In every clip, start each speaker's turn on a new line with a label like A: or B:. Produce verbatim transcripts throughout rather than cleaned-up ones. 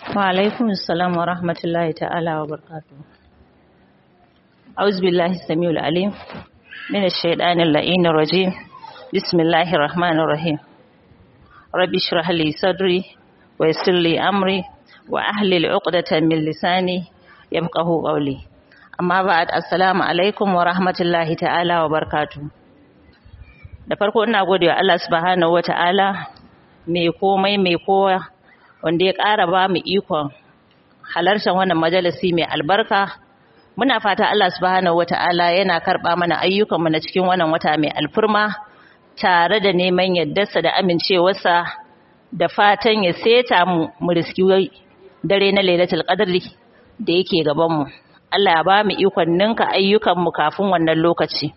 A: وعليكم السلام ورحمة الله تعالى وبركاته. أعوذ بالله السميع العليم من الشيطان اللعين الرجيم. بسم الله الرحمن الرحيم. رب اشرح لي صدري ويسر لي أمري وأحلل عقدة من لساني يفقهوا قولي. أما بعد، السلام عليكم ورحمة الله تعالى وبركاته. da farko ina gode wa Allah subhanahu wata'ala mai komai mai kowa wanda ya ƙara ba mu ikon halartar wannan majalisi mai albarka. Muna fata Allah subhanahu wata'ala yana karɓa mana ayyukanmu na cikin wannan wata mai alfurma tare da neman yardarsa da amincewarsa, da fatan ya seta mu mu riski dare na Lailatul Qadr da yake gaban mu. Allah ya ba mu ikon ninka ayyukanmu kafin wannan lokaci.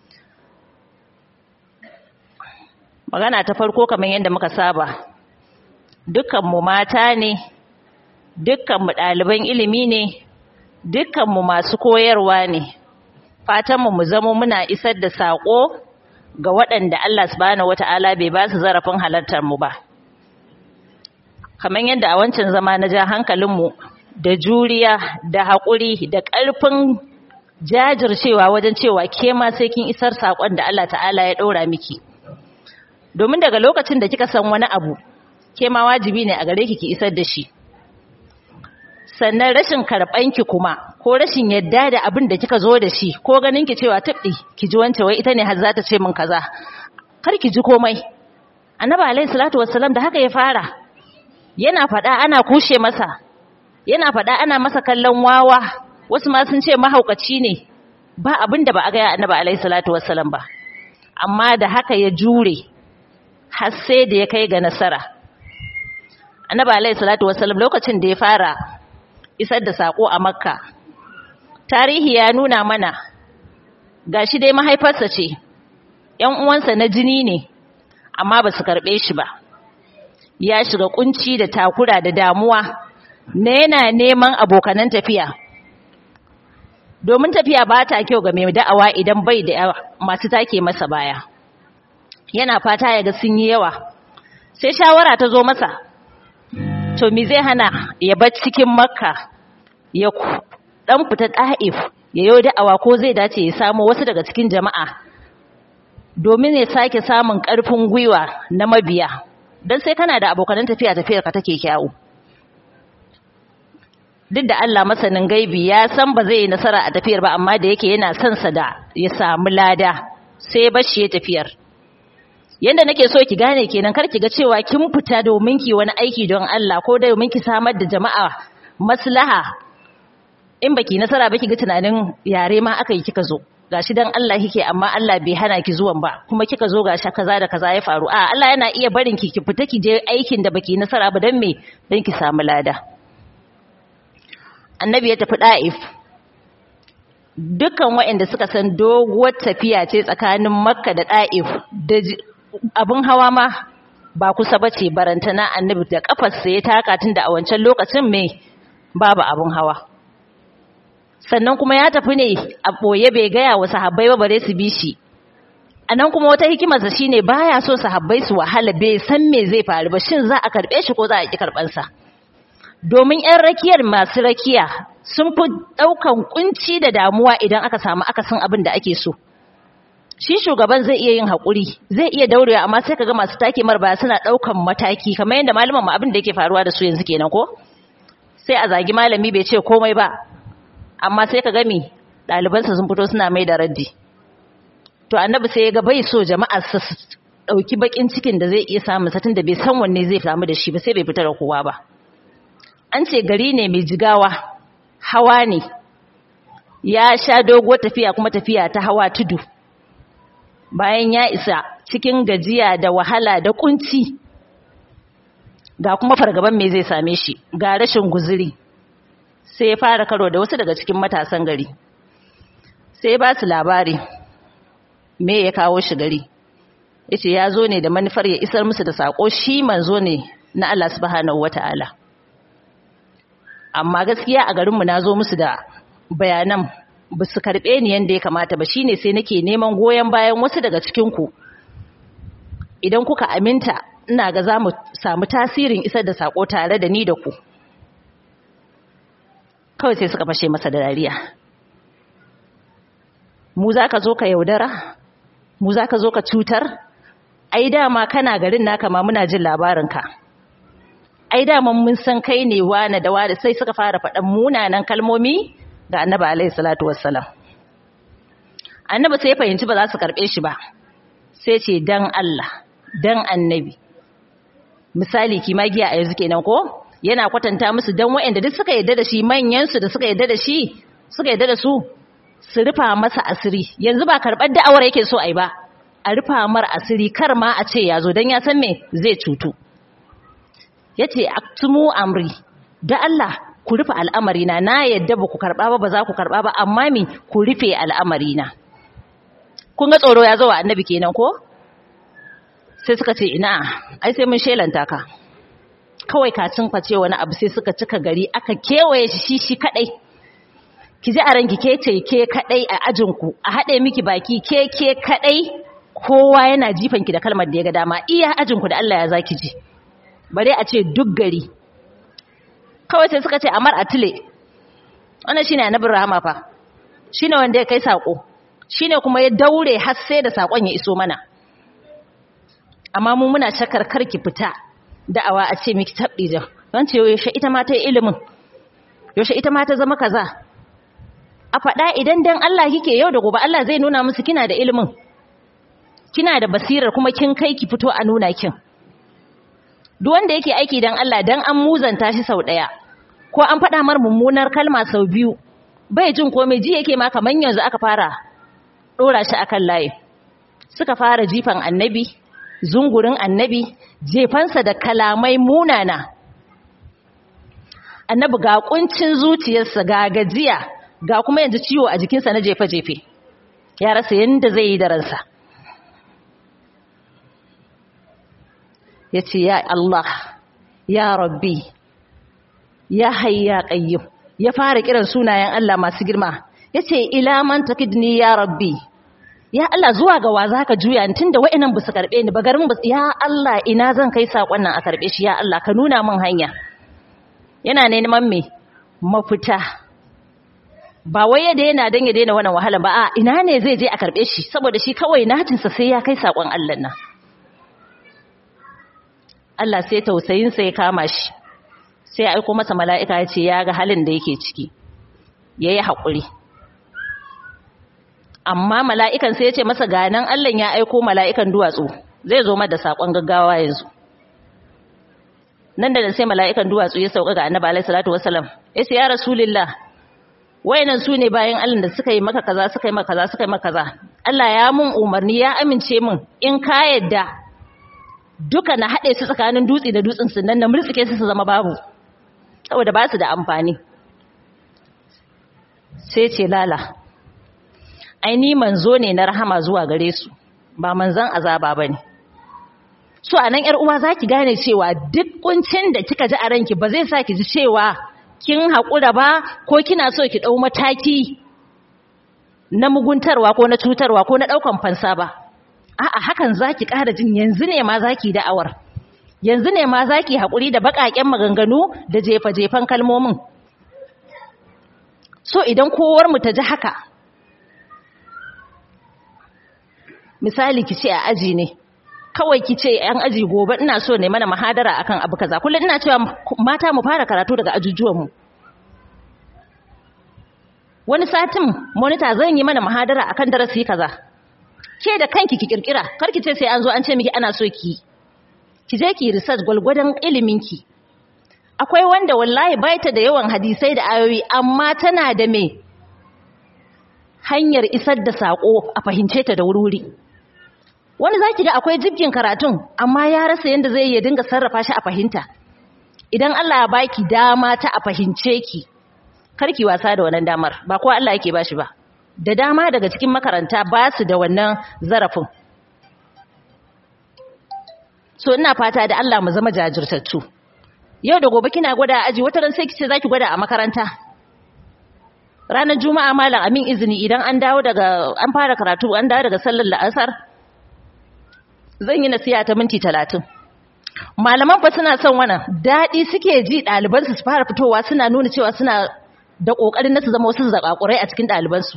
A: Magana ta farko, kamar yadda muka saba, dukkanmu mata ne, dukkanmu ɗaliban ilimi ne, dukkanmu masu koyarwa ne. Fatanmu mu zamo muna isar da saƙo ga waɗanda Allah subhanahu wata'ala bai ba su zarafin halartar mu ba. Kamar yadda a wancan zama na ja hankalinmu da juriya da haƙuri da ƙarfin jajircewa wajen cewa ke ma sai kin isar saƙon da Allah ta'ala ya ɗora miki. Domin daga lokacin da kika san wani abu, ke ma wajibi ne a gare ki ki isar da shi. Sannan rashin karɓan ki kuma, ko rashin yadda da abin da kika zo da shi, ko ganin ki cewa tabbi ki ji wance wai ita ne har za ta ce min kaza, kar ki ji komai. Annabi alaihi salatu wassalam da haka ya fara, yana faɗa ana kushe masa, yana faɗa ana masa kallon wawa, wasu ma sun ce mahaukaci ne. Ba abin da ba a gaya annabi alaihi salatu wassalam ba, amma da haka ya jure har sai da ya kai ga nasara. Annabi alaihi salatu wassalam lokacin da ya fara isar da sako a Makka, tarihi ya nuna mana gashi dai mahaifarsa ce, ƴan uwansa na jini ne, amma ba su karɓe shi ba. Ya shiga kunci da takura da damuwa na yana neman abokanan tafiya, domin tafiya ba ta kyau ga mai da'awa idan bai da masu take masa baya. Yana fata ya ga sun yi yawa, sai shawara ta zo masa, to me zai hana ya bar cikin Makka ya dan fita Taif ya yi da'awa, ko zai dace ya samu wasu daga cikin jama'a domin ya sake samun ƙarfin gwiwa na mabiya, don sai kana da abokan tafiya tafiyar ka take kyawu. Duk da Allah masanin gaibi ya san ba zai yi nasara a tafiyar ba, amma da yake yana son sa da ya samu lada, sai bashi ya tafiyar. Yanda nake so ki gane kenan, kar ki ga cewa kin fita domin ki wani aiki don Allah ko da domin ki samar da jama'a maslaha, in baki nasara ba ki ga tunanin yare ma aka yi kika zo. Gashi dan Allah kike, amma Allah bai hana ki zuwan ba, kuma kika zo gashi kaza da kaza ya faru. A Allah yana iya barin ki ki fita ki je aikin da baki nasara ba, dan me? Dan ki samu lada. Annabi ya tafi Taif. Dukkan waɗanda suka san doguwar tafiya ce tsakanin Makka da Taif, da abin hawa ma ba kusa ba ce, barantana annabi da kafarsa ya taka, tun da a wancan lokacin mai babu abin hawa. Sannan kuma ya tafi ne a ɓoye, bai gaya wa sahabbai ba bare su bi shi. A nan kuma wata hikimarsa shi ne baya so sahabbai su wahala, bai san me zai faru ba, shin za a karɓe shi ko za a ƙi karɓansa. Domin 'yan rakiyar masu rakiya sun fi ɗaukan kunci da damuwa idan aka samu akasin abin da ake so. Shi shugaban zai iya yin haƙuri, zai iya daurewa, amma sai kaga masu take mar baya suna ɗaukan mataki, kamar yadda malaman mu abin da yake faruwa da su yanzu kenan ko? Sai a zagi malami bai ce komai ba, amma sai kaga mi ɗalibansa sun fito suna mai da raddi. To annabi sai ya ga bai so jama'a su ɗauki bakin cikin da zai iya samun sa, tunda bai san wanne zai samu da shi ba, sai bai fita da kowa ba. An ce gari ne mai jigawa, hawa ne, ya sha doguwar tafiya kuma tafiya ta hawa tudu. Bayan ya isa cikin gajiya da wahala da kunci, ga kuma fargaban me zai same shi, ga rashin guzuri, sai ya fara karo da wasu daga cikin matasan gari. Sai ba su labari me ya kawo shi gari. Yace ya zo ne da manufar ya isar musu da sako, shi manzo ne na Allah subhanahu wata'ala. Amma gaskiya a garinmu na zo musu da bayanan ba su karɓe ni yadda ya kamata ba, shine sai nake neman goyon bayan wasu daga cikinku. Idan kuka aminta, ina ga za mu samu tasirin isar da sako tare da ni da ku. kawai sai suka fashe masa da dariya. Mu za ka zo ka yaudara? Mu za ka zo ka cutar? Ai dama kana garin naka ma muna jin labarinka. Ai dama mun san kai ne wane da wane, sai suka fara faɗan munanan kalmomi ga Annabi alaihi salatu wassalam. Annabi sai ya fahimci ba za su karɓe shi ba, sai ce dan Allah, dan Annabi. Misali kimagiya a yanzu kenan ko? Yana kwatanta musu dan waɗanda duk suka yarda da shi, manyan su da suka yarda da shi, suka yarda da su, su rufa masa asiri. Yanzu ba karɓar da'awar yake so ai ba, a rufa mar asiri kar ma a ce ya zo dan ya san me zai cutu. Yace aktumu amri, da Allah ku rufe al'amarina, na yadda ba ku karɓa ba, ba za ku karɓa ba, amma mi ku rufe al'amarina. Kun ga tsoro ya zo wa Annabi kenan ko? Sai suka ce ina, ai sai mun shelanta ka. Kawai kacin face wani abu sai suka cika gari, aka kewaye shi shi kadai. Ki ji a ranki ke ce ke kadai a ajinku, a haɗe miki baki ke ke kadai, kowa yana jifanki da kalmar da ya ga dama, iya ajinku da Allah ya zaki ji. Bare a ce duk gari. Kawai sai suka ce Amar Atile, wannan shine Annabi Rahama fa, shine wanda ya kai sako, shine kuma ya daure har sai da sakon ya iso mana. Amma mu muna shakar karki fita da'awa a ce miki tabdija, don ce yaushe ita ma ta yi ilimin, yaushe ita ma ta zama kaza. A faɗa idan dan Allah kike, yau da gobe Allah zai nuna musu kina da ilimin, kina da basirar, kuma kin kai ki fito a nuna kin. Duk wanda yake aiki dan Allah, dan an muzanta shi sau daya ko an faɗa mar mummunar kalma sau biyu, bai jin komai, ji yake ma kaman yanzu aka fara dora shi akan layi. Suka fara jifan Annabi, zungurin Annabi, jefansa da kalamai munana. Annabi ga kuncin zuciyarsa, ga gajiya, ga kuma yanzu ciwo a jikinsa na jefe-jefe, ya rasa yanda zai yi da ransa. Ya ce ya Allah, ya Rabbi, ya hayya qayyum, ya fara kiran sunayen Allah masu girma. Ya ce ila man takidni ya Rabbi, ya Allah zuwa ga wa zaka juya ni tunda wa'annan ba su karbe ni ba, garin ba, ya Allah ina zan kai sakon nan a karbe shi, ya Allah ka nuna min hanya. Yana neman me mafita, ba wai ya daina dan ya daina wannan wahala ba, a ina ne zai je a karbe shi, saboda shi kawai nacinsa sai ya kai sakon Allah nan. Allah sai tausayinsa ya kama shi, sai ya aiko masa mala'ika ya ce ya ga halin da yake ciki, ya yi haƙuri. Amma mala'ikan sai ya ce masa ganan Allah ya aiko mala'ikan duwatsu, zai zo mada saƙon gaggawa yanzu. Nan da nan sai mala'ikan duwatsu ya sauka ga Annabi alaihi salatu wasalam, ya ce ya Rasulullah, wayannan su ne bayan Allah da suka yi maka kaza, suka yi maka kaza, suka yi maka kaza. Allah ya mun umarni, ya amince min in ka yadda duka na haɗe su tsakanin dutse da dutsen su nan na murtsike su su zama babu, saboda ba su da amfani. Sai ce lala, ai ni manzo ne na rahama zuwa gare su, ba manzon azaba bane. So anan yar uwa zaki gane cewa duk kuncin da kika ji a ranki ba zai sa ki ji cewa kin haƙura ba, ko kina so ki dau mataki na muguntarwa ko na cutarwa ko na daukan fansa ba. A'a, hakan zaki ƙara jin yanzu ne ma zaki da'awar, yanzu ne ma zaki haƙuri da baƙaƙen maganganu da jefa-jefan kalmomin. So idan kowar mu ta ji haka, misali ki ce a aji ne, kawai ki ce yan aji gobe ina so ne mana mahadara akan abu kaza, kullum ina cewa mata mu fara karatu daga ajujuwan mu. Wani satin monitor zan yi mana mahadara akan darasi kaza, ke da kanki ki kirkira, kar ki ce sai an zo an ce miki ana so ki ki je ki research gwalgwadon iliminki. Akwai wanda wallahi baita da yawan hadisai da ayoyi, amma tana da me hanyar isar da sako a fahimce ta da wuri. Wani zaki ga akwai jibgin karatun, amma ya rasa yanda zai yi dinga sarrafa shi a fahimta. Idan Allah ya baki dama ta a fahimce ki, kar ki wasa da wannan damar, ba kowa Allah yake bashi ba. Da dama daga cikin makaranta ba su da wannan zarafin. So ina fata da Allah mu zama jajirtattu. Yau da gobe kina gwada aji, wata ran sai kice zaki gwada a makaranta. Ranar Juma'a malam amin izini idan an dawo daga an fara karatu, an dawo daga sallar la'asar, zan yi nasiha ta minti talatin. Malaman fa suna son wannan, daɗi suke ji ɗaliban su fara fitowa suna nuna cewa suna da ƙoƙarin na su zama wasu zaƙaƙurai a cikin ɗalibansu.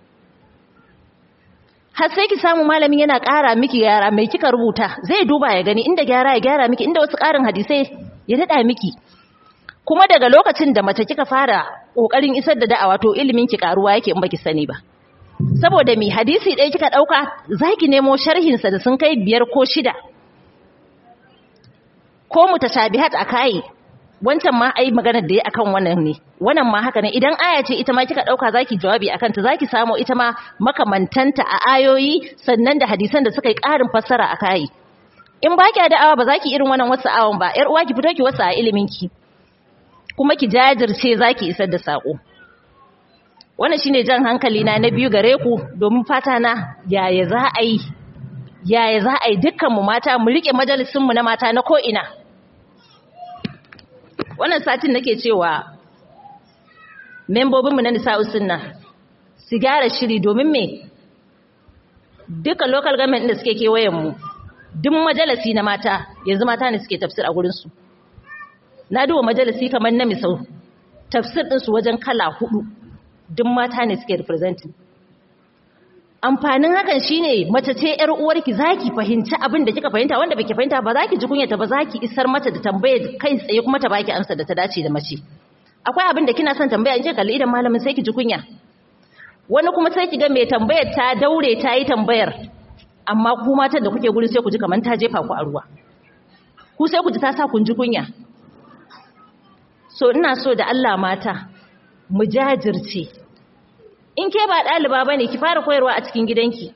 A: Har sai ki samu malamin yana ƙara miki gyara mai kika rubuta, zai duba ya gani inda gyara ya gyara miki, inda wasu ƙarin hadisai ya daɗa miki. Kuma daga lokacin da mace kika fara ƙoƙarin isar da da'awa to ilimin ki ƙaruwa yake in baki sani ba. Saboda mi hadisi ɗaya kika ɗauka za ki nemo sharhinsa da sun kai biyar ko shida. Ko mutashabihat a kai, wancan ma ai maganar da ya akan wannan ne, wannan ma haka ne. Idan aya ce ita ma kika ɗauka za ki jawabi akan ta, za ki samu ita ma makamantanta a ayoyi sannan da hadisan da suka yi ƙarin fassara a kai. In ba ki da'awa ba za ki irin wannan wasu awon ba, ‘yar uwa ki fito ki wasu a iliminki. Kuma ki jajirce za ki isar da saƙo. Wannan shine jan hankali na na biyu gare ku, domin fata na yaya za a yi yaya za a yi dukkanmu mata mu rike majalisunmu na mata na ko'ina. Wannan satin nake cewa membobinmu na Nisa'us Sunna su gyara shiri, domin me dukkan local government da suke kewayenmu duk majalisi na mata yanzu mata ne suke tafsir a gurinsu. Na duba majalisi kamar na Misau, tafsir ɗinsu wajen kala hudu duk mata ne suke representing. Amfanin hakan shine mace ce yar uwarki zaki fahimci abin da kika fahimta, wanda baki fahimta ba zaki ji kunyata ba, zaki isar mata da tambayar kai tsaye kuma ta baki amsa da ta dace da mace. Akwai abin da kina son tambaya in je kalli idan malamin sai ki ji kunya. Wani kuma sai ki ga mai tambayar ta daure ta yi tambayar, amma ku matan da kuke gurin sai ku ji kamar ta jefa ku a ruwa. Ku sai ku ji ta sa kun ji kunya. So ina so da Allah mata mu jajirce. In ke ba ɗaliba ba ne, ki fara koyarwa a cikin gidanki.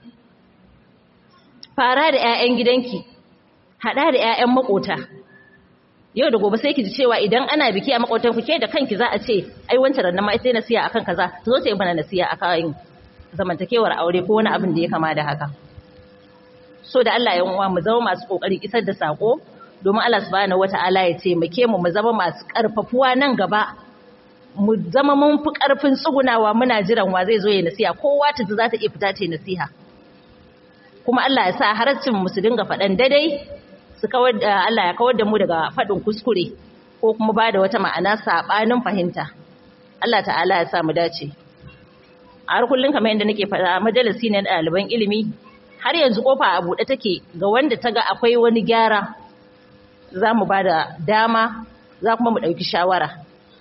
A: Fara da 'ya'yan gidanki, haɗa da 'ya'yan maƙota. Yau da gobe sai ki ji cewa idan ana biki a maƙotanku ke da kanki za a ce, ai wancan rannan ma ita nasiya akan kaza, ta zo ta yi mana nasiya akan zamantakewar aure ko wani abin da ya kama da haka. So da Allah ya uwa mu zama masu ƙoƙari isar da saƙo, domin Allah subhanahu wata'ala ya taimake mu mu zama masu ƙarfafuwa nan gaba. Mu zama mun fi ƙarfin tsugunawa muna jiran wa zai zo ya nasiha, kowa ta za ta iya fita ta nasiha. Kuma Allah ya sa harcin mu su dinga faɗan daidai, su kawar da Allah ya kawar da mu daga faɗin kuskure ko kuma ba da wata ma'ana saɓanin fahimta. Allah ta'ala ya sa mu dace. A har kullum kamar yadda nake faɗa, majalisi ne na ɗaliban ilimi, har yanzu kofa a buɗe take ga wanda ta ga akwai wani gyara, za mu ba da dama, za kuma mu ɗauki shawara.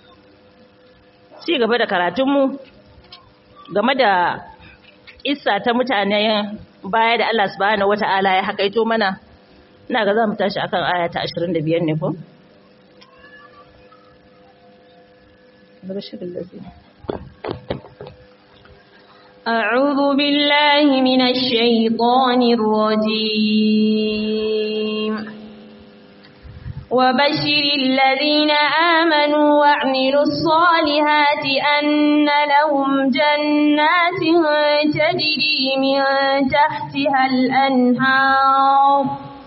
A: Ci gaba da karatunmu game da isa ta mutane baya da Allah subhanahu wata'ala ya hakaito mana, ina ga za mu tashi akan aya ta ashirin da biyar ne ko?
B: أعوذ بالله من الشيطان الرجيم. وبشر الذين آمنوا وعملوا الصالحات أن لهم جنات تجري من تحتها الأنهار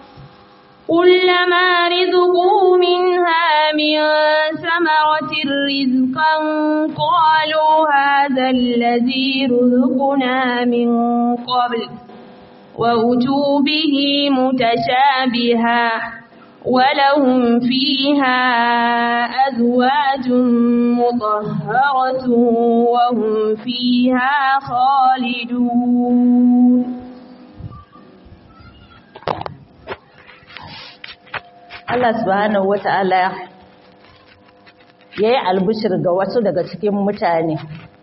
B: كلما رزقوا منها من ثمرة رزقا قالوا هذا الذي رزقنا من قبل وأتوا به متشابها ولهم فيها أزواج مطهرة وهم فيها خالدون.
A: Allah subhanahu wata'ala yayi albishir ga wasu daga cikin mutane.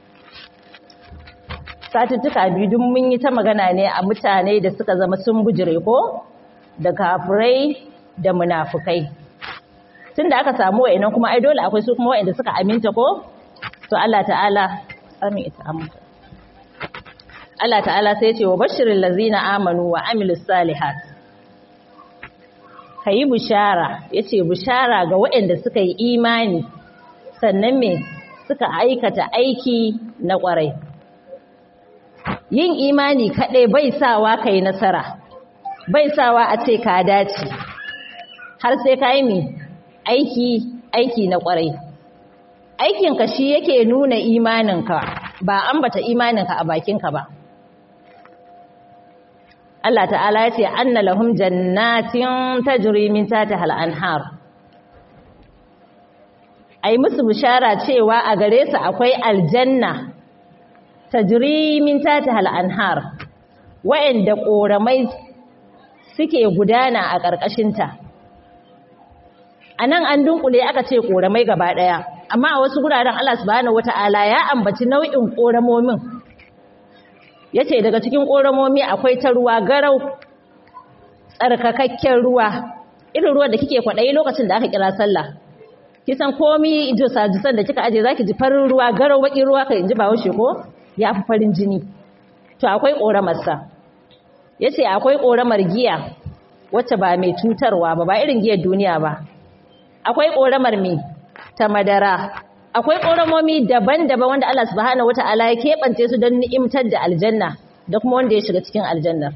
A: Satuttuka biyu duk mun yi ta magana ne a mutane da suka zama sun bujire ko da kafirai da munafukai. Tunda aka samu wayannan kuma ai dole akwai su kuma wayanda suka aminta ko? To Allah ta'ala amin ita aminta. Allah ta'ala sai ya ce wa bashiril ladzina amanu wa amilus salihat. Kayi bishara, yace bishara ga wayanda suka yi imani sannan me suka aikata aiki na kwarai. Yin imani kadai bai sawa kai nasara, bai sawa a ce ka dace. Har sai ka yi mai aiki aiki na ƙwarai. Aikinka shi yake nuna imaninka, ba ambata imaninka a bakinka ba. Allah ta'ala ya ce anna lahum jannatin tajri min tahtiha al-anhar. ai musu bishara cewa a gare su akwai aljanna tajri min tahtiha al-anhar wa'anda koramai suke gudana a ƙarƙashin ta anan an dunkule aka ce koramai gaba daya amma a wasu guraren Allah subhanahu wataala ya ambaci nau'in koramomin yace daga cikin koramomi akwai ta ruwa garau tsarkakakken ruwa irin ruwan da kike kwadayi lokacin da aka kira sallah kisan komi jusa-jusan da kika aje zaki ji farin ruwa garau baki ruwa kai inji ba washe ko ya fi farin jini to akwai koramar sa yace akwai koramar giya wacce ba mai cutarwa ba ba irin giyar duniya ba akwai koramar mi ta madara akwai koramomi daban-daban wanda Allah subhanahu wataala ya kebance su don ni'imtar da aljanna da kuma wanda ya shiga cikin aljanna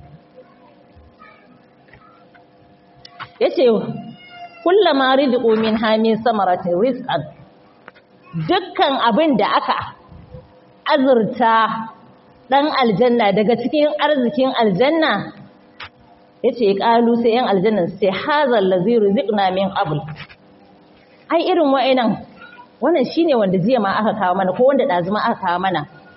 A: yace kullama rizqu min hamin samaratin rizqan dukkan abin da aka azurta dan aljanna daga cikin arzikin aljanna yace qalu sai yan aljanna sai hazal ladzi rizqna min qabl ai irin wa'annan wannan shine wanda jiya ma aka kawo mana ko wanda dazuma aka kawo mana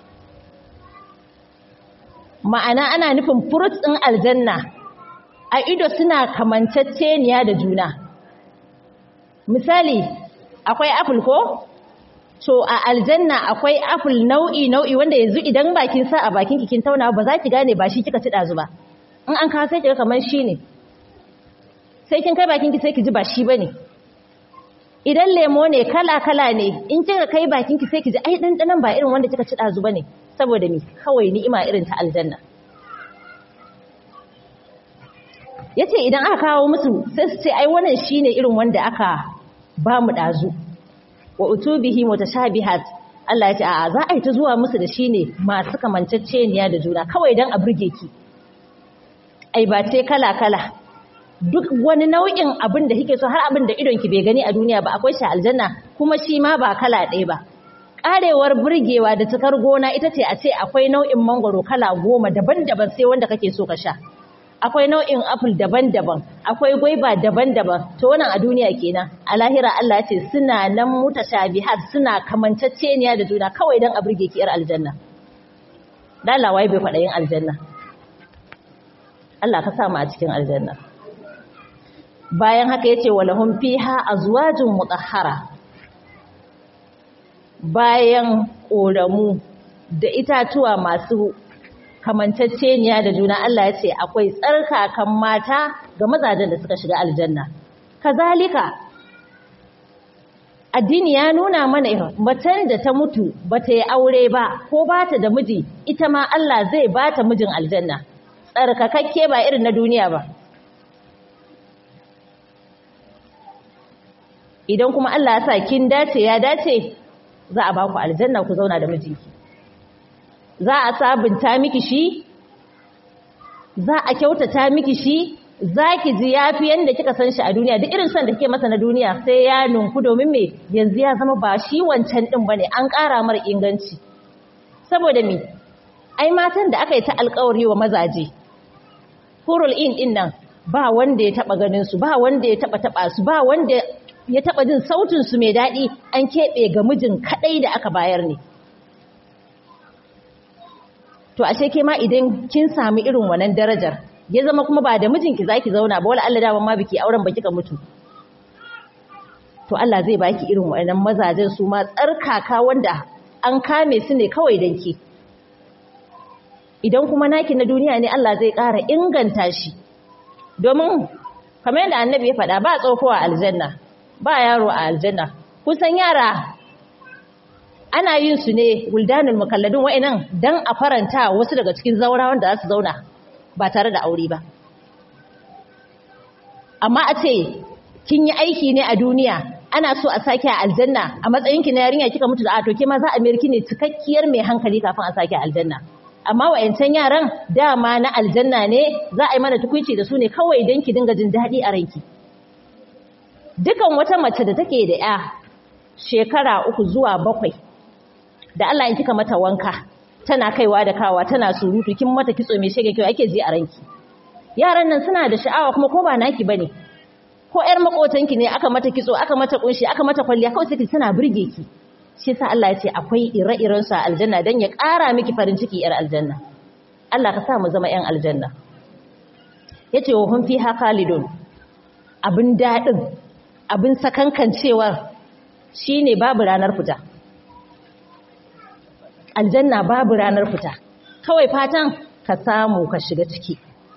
A: ma'ana ana nufin fruits din aljanna a ido suna kamantacceniya da juna misali akwai apple ko to a aljanna akwai apple nau'i nau'i wanda yanzu idan bakin sa a bakin ki kin tauna ba za ki gane ba shi kika ci dazu ba in an kawo sai kiga kamar shi ne sai kin kai bakin ki sai ki ji ba shi bane idan lemo ne kala kala ne in kika kai bakin ki sai ki ji ai dandanan ba irin wanda kika ci dazu bane saboda me kawai ni'ima irin ta aljanna yace idan aka kawo musu sai su ce ai wannan shine irin wanda aka ba mu dazu wa utubihi mutashabihat Allah yace a'a za a yi ta zuwa musu da shine masu kamantacceniya da juna kawai dan a burge ki ai ba ce kala kala duk wani nau'in abin da kike so har abin da idon ki bai gani a duniya ba akwai shi aljanna kuma shi ma ba kala ɗaya ba karewar burgewa da cikar gona ita ce a ce akwai nau'in mangoro kala goma daban-daban sai wanda kake so ka sha akwai nau'in apple daban-daban akwai gwaiba daban-daban to wannan a duniya kenan a lahira Allah ya ce suna nan mutashabihat suna kamantacceniya da juna kawai dan a burge ki yar aljanna dalawa bai faɗa yin aljanna Allah ka sa mu a cikin aljanna bayan haka yace walahum fiha azwajun mutahhara bayan koramu da itatuwa masu kamantacceniya da juna Allah ya ce akwai tsarkakan mata ga mazajen da suka shiga aljanna kazalika addini ya nuna mana macen da ta mutu bata yi aure ba ko bata da miji ita ma Allah zai bata mijin aljanna tsarkakakke ba irin na duniya ba idan kuma Allah ya sa kin dace ya dace za a baku aljanna ku zauna da mijinki za a sabunta miki shi za a kyautata miki shi za ki ji yafi yanda kika san shi a duniya duk irin son da kike masa na duniya sai ya nunku domin me yanzu ya zama ba shi wancan din bane an ƙara mar inganci saboda me ai matan da aka yi ta alƙawari wa mazaje hurul in din nan ba wanda ya taba ganin su ba wanda ya taba taba su ba wanda ya taba jin sautin su mai dadi an kebe ga mijin kadai da aka bayar ne to ashe ke ma idan kin sami irin wannan darajar ya zama kuma ba da mijinki zaki zauna ba wala Allah da ma biki auren ba kika mutu to Allah zai baki irin wannan mazajen su ma tsarkaka wanda an kame su ne kawai danki idan kuma naki na duniya ne Allah zai ƙara inganta shi domin kamar yadda annabi ya faɗa ba tsofo a aljanna ba yaro a aljanna kusan yara ana yin su ne wuldanul mukalladun wa'annan dan a faranta wasu daga cikin zaurawan da za su zauna ba tare da aure ba amma a ce kin yi aiki ne a duniya ana so a sake a aljanna a matsayinki na yarinya kika mutu da a to ke ma za a mayar ki ne cikakkiyar mai hankali kafin a sake aljanna amma wa'ancan yaran dama na aljanna ne za a yi mana tukuici da su ne kawai don ki dinga jin daɗi a ranki dukan wata mace da take da ya shekara uku zuwa bakwai da Allah in kika mata wanka tana kaiwa da kawa tana surutu kin mata kitso mai shege kyau ake ji a ranki yaran nan suna da sha'awa kuma ko ba naki bane ko ƴar makotanki ne aka mata kitso aka mata kunshi aka mata kwalliya kawai sai ki tana burge ki shi yasa Allah ya ce akwai ire-iren su a aljanna dan ya ƙara miki farin ciki ƴar aljanna Allah ka sa mu zama ƴan aljanna yace wa hum fiha khalidun abin dadin abin sakankancewar shine babu ranar fita aljanna babu ranar fita kawai fatan ka samu ka shiga ciki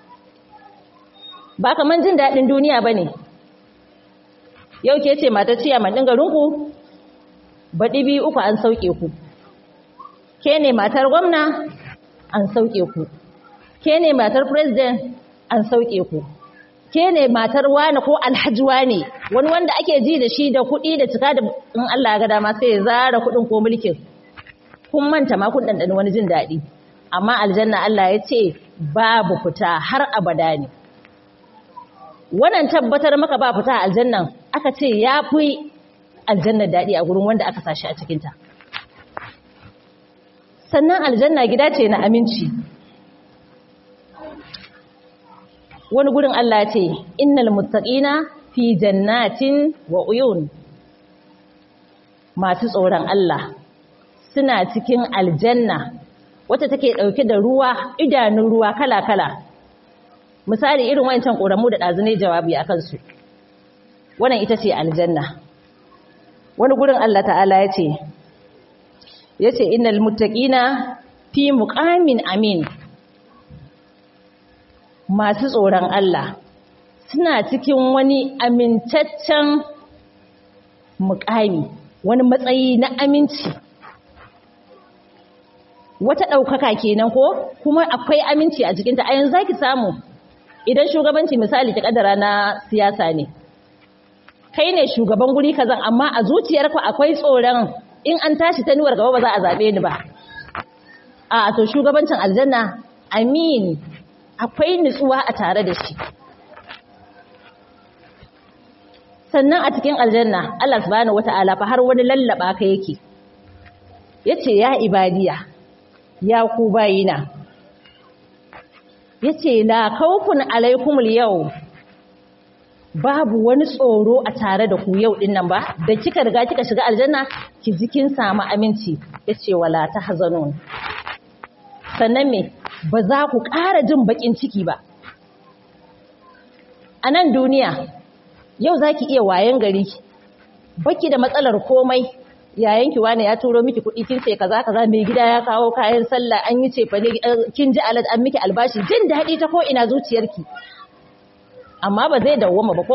A: ba kaman jin dadin duniya bane yau ke ce mata ciya man din garinku baɗi biyu uku an sauke ku ke ne matar gwamna an sauke ku ke ne matar president an sauke ku ke ne matar wani ko alhaji wani wani wanda ake ji da shi da kuɗi da cika da in Allah ya ga dama sai ya zara kuɗin ko mulkin kun manta ma kun dandana wani jin daɗi amma aljanna Allah ya ce babu fita har abada ne wannan tabbatar maka ba fita a aljannan aka ce ya fi aljanna daɗi a gurin wanda aka sashi a cikinta sannan aljanna gida ce na aminci wani gurin Allah ce innal muttaqina fi jannatin wa uyun masu tsoron Allah suna cikin aljanna wata take dauke da ruwa idanun ruwa kala-kala misali irin wancan koramu da dazune jawabi akan su wannan ita ce aljanna wani gurin Allah ta'ala yace yace innal muttaqina fi muqamin amin masu tsoron Allah suna cikin wani amintaccen muƙami wani matsayi na aminci wata ɗaukaka kenan ko kuma akwai aminci a cikinta a yanzu zaki samu idan shugabanci misali ta kadara na siyasa ne kai ne shugaban guri kazan amma a zuciyarka akwai tsoron in an tashi ta niwar gaba ba za a zaɓe ni ba a to shugabancin aljanna amin akwai nutsuwa a tare da shi sannan a cikin aljanna Allah subhanahu wata'ala fa har wani lallaba ka yake yace ya ibadiya ya ku bayina yace la khawfun alaikumul yau babu wani tsoro a tare da ku yau din nan ba da kika riga kika shiga aljanna ki ji kin samu aminci yace wala tahzanun sannan me ba za ku ƙara jin bakin ciki ba a nan duniya yau zaki iya wayan gari baki da matsalar komai yayanki wani ya turo miki kuɗi kin sai kaza kaza mai gida ya kawo kayan sallah an yi cefa ne kin ji alad an miki albashi jin daɗi ta ko ina zuciyarki amma ba zai dawwama ba ko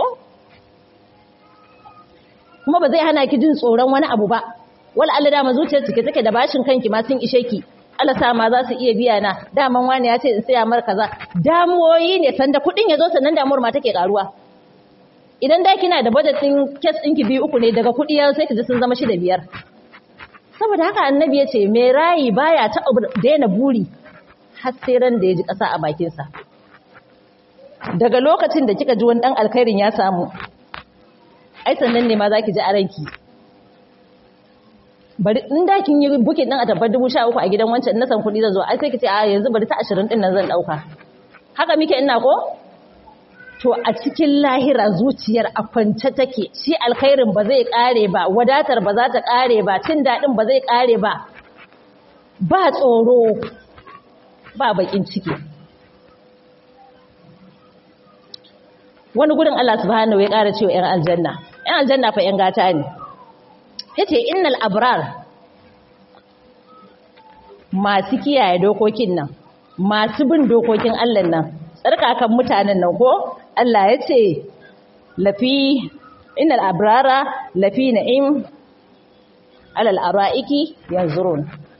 A: kuma ba zai hana ki jin tsoron wani abu ba wala Allah da ma zuciyarki take da bashin kanki ma sun ishe ki Allah sa ma za su iya biya na daman wani ya ce in saya mar kaza damuwoyi ne sanda kuɗin ya zo sannan damuwar ma take karuwa idan da kina da budgetin case ɗinki biyu uku ne daga kuɗi ya sai ki ji sun zama shida biyar saboda haka annabi ya ce mai rayi baya taɓa daina buri har sai ran da ya ji ƙasa a bakinsa daga lokacin da kika ji wani ɗan alkhairin ya samu ai sannan ne ma za ki ji a ranki bari in da kin yi bukin din a tabbar dubu sha uku a gidan wancan na san kuɗi zan zo ai sai ki ce a yanzu bari ta ashirin din nan zan ɗauka haka muke ina ko to a cikin lahira zuciyar a kwance take shi alkhairin ba zai kare ba wadatar ba za ta kare ba cin daɗin ba zai kare ba ba tsoro ba bakin ciki wani gurin Allah subhanahu ya ƙara cewa ‘yan aljanna ‘yan aljanna fa ‘yan gata ne yace innal abrar masu kiyaye dokokin nan masu bin dokokin Allah nan tsarkakan mutanen nan ko Allah yace lafi innal abrara lafi na'im alal araiki yanzurun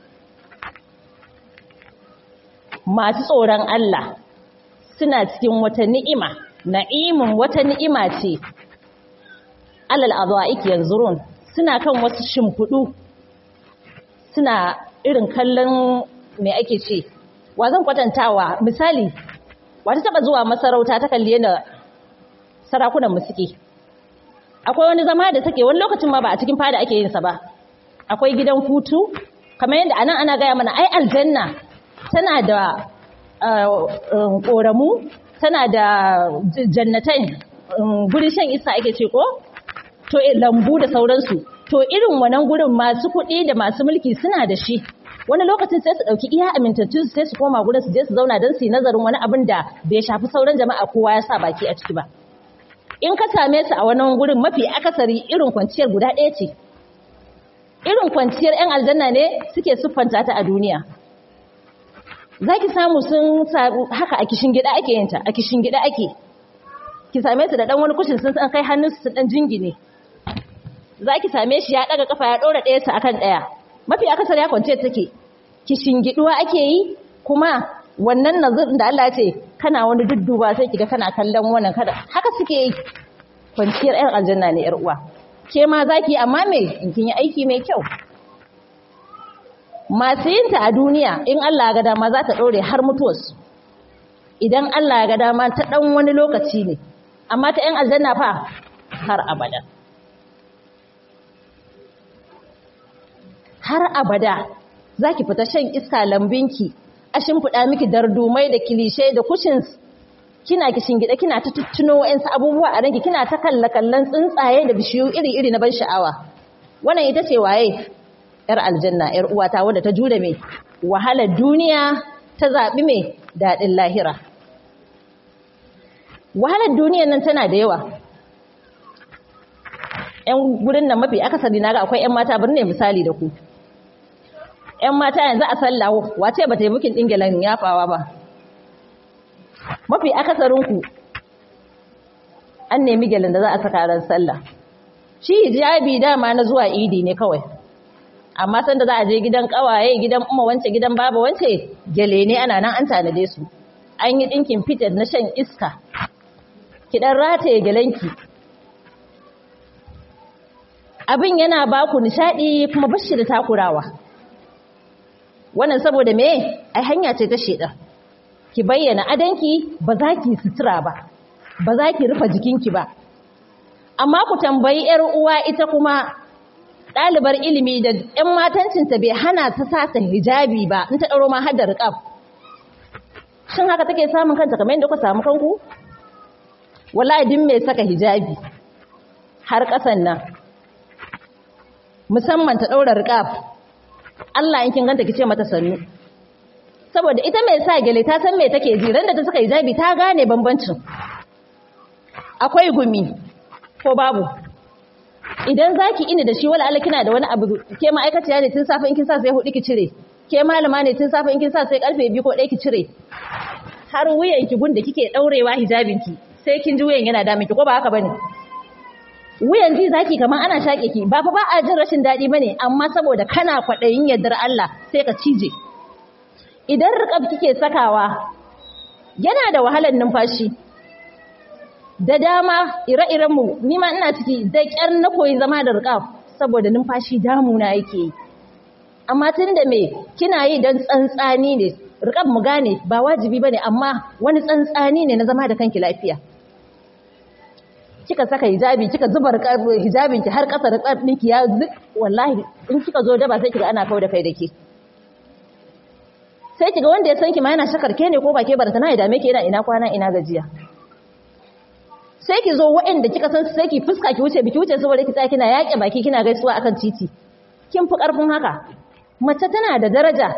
A: masu tsoron Allah suna cikin wata ni'ima na'imun wata ni'ima ce alal araiki yanzurun suna kan wasu shimfiɗu suna irin kallon me ake ce wa zan kwatantawa misali wata taba zuwa masarauta ta kalli yana sarakunan mu suke akwai wani zama da take wani lokacin ma ba a cikin fada ake yin sa ba akwai gidan hutu kamar yadda anan ana gaya mana ai aljanna tana da koramu tana da jannatai gurin shan iska ake ce ko to lambu da sauransu to irin wannan gurin masu kuɗi da masu mulki suna da shi wani lokacin sai su ɗauki iya amintattu sai su koma gurin su je su zauna don su yi nazarin wani abin da bai shafi sauran jama'a kowa ya sa baki a ciki ba in ka same su a wannan gurin mafi akasari irin kwanciyar guda ɗaya ce irin kwanciyar 'yan aljanna ne suke siffanta ta a duniya za ki samu sun haka a kishin gida ake yinta a kishin gida ake ki same su da ɗan wani kushin sun san kai hannunsu su ɗan jingine za ki same shi ya ɗaga kafa ya ɗora ɗaya su akan ɗaya mafi akasar ya kwance take kishin giduwa ake yi kuma wannan nazarin da Allah ce kana wani dudduba sai kiga kana kallon wannan kada haka suke yi kwanciyar 'yan aljanna ne 'yar uwa ke ma zaki amma me in kin yi aiki mai kyau masu yin ta a duniya in Allah ya ga dama za ta ɗore har mutuwarsu idan Allah ya ga dama ta ɗan wani lokaci ne amma ta 'yan aljanna fa har abada har abada za ki fita shan iska lambinki a shimfiɗa miki dardumai da kilishe da kushins kina kishin gida kina ta tuttuno wa'ansu abubuwa a ranki kina ta kalla-kallan tsuntsaye da bishiyu iri-iri na ban sha'awa wannan ita ce waye yar aljanna yar uwata wadda ta jure mai wahalar duniya ta zaɓi mai daɗin lahira wahalar duniyan nan tana da yawa yan gurin nan mafi akasari naga akwai yan mata birne misali da ku yan mata yanzu a sallah wace ba ta yi mukin dingilan yafawa ba mafi akasarinku an nemi gyalin da za a saka ran sallah shi hijabi dama na zuwa idi ne kawai amma sanda za a je gidan kawaye gidan umma wance gidan baba wance gyale ne ana nan an tanade su an yi dinkin fitar na shan iska ki dan rataye gyalenki abin yana ba ku nishadi kuma bashi da takurawa wannan saboda me ai hanya ce ta shedan ki bayyana adanki ba za ki sutura ba ba za ki rufe jikinki ba amma ku tambayi yar uwa ita kuma ɗalibar ilimi da ƴan matancinta bai hana ta sata hijabi ba in ta ɗauro ma har da riƙab shin haka take samun kanta kamar yadda ku samu kanku wallahi din mai saka hijabi har ƙasan nan musamman ta ɗaura riƙab Allah in kin ganta kice mata sannu saboda ita mai sa gele ta san me take ji randa ta saka hijabi ta gane bambancin akwai gumi ko babu idan zaki ini da shi wala Allah kina da wani abu ke ma'aikaciya ne tun safe in kin sa sai hudu ki cire ke malama ne tun safe in kin sa sai karfe biyu ko ɗaya ki cire har wuyan ki gunda kike daurewa hijabin ki sai kin ji wuyan yana da miki ko ba haka bane wuyan ji zaki kaman ana shake ki ba fa ba a jin rashin dadi bane amma saboda kana kwadayin yardar Allah sai ka cije idan riƙab kike sakawa yana da wahalar numfashi da dama ire-irenmu ni ma ina ciki da ƙyar na koyi zama da riƙab saboda numfashi damuna yake yi amma tun da me kina yi don tsantsani ne riƙab mu gane ba wajibi bane amma wani tsantsani ne na zama da kanki lafiya kika saka hijabi kika zuba hijabin ki har ƙasa riƙab ɗinki ya wallahi in kika zo da ba sai kiga ana kawo da kai da ke sai kiga wanda ya san ki ma yana shakar ke ne ko ba ke barata na ya dame ki yana ina kwana ina gajiya sai ki zo waɗanda kika san sai ki fuska ki wuce biki wuce saboda ki tsaya kina yaƙe baki kina gaisuwa akan titi kin fi ƙarfin haka mace tana da daraja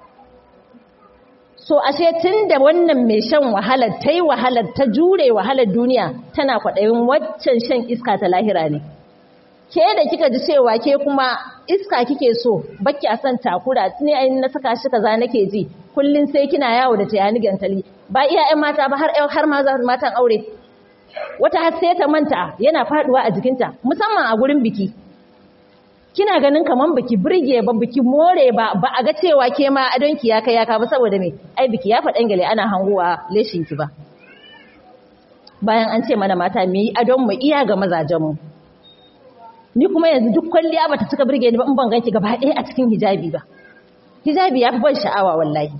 A: so ashe tunda wannan mai shan wahalar ta yi wahalar ta jure wahalar duniya tana kwaɗayin waccan shan iska ta lahira ne ke da kika ji cewa ke kuma iska kike so bakki a san takura ne ai na saka shi kaza nake ji kullun sai kina yawo da tayani gantali ba iya ƴan mata ba har har matan aure wata har sai ta manta yana faduwa a jikinta musamman a gurin biki kina ganin kaman biki burge ba biki more ba ba a ga cewa ke ma adonki ya kai ya ka ba saboda me ai biki ya fadan gale ana hanguwa leshin ki ba bayan an ce mana mata mu yi adon mu iya ga mazajen mu ni kuma yanzu duk kwalliya bata cika burge ni ba in ban ganki gaba ɗaya a cikin hijabi ba hijabi ya fi ban sha'awa wallahi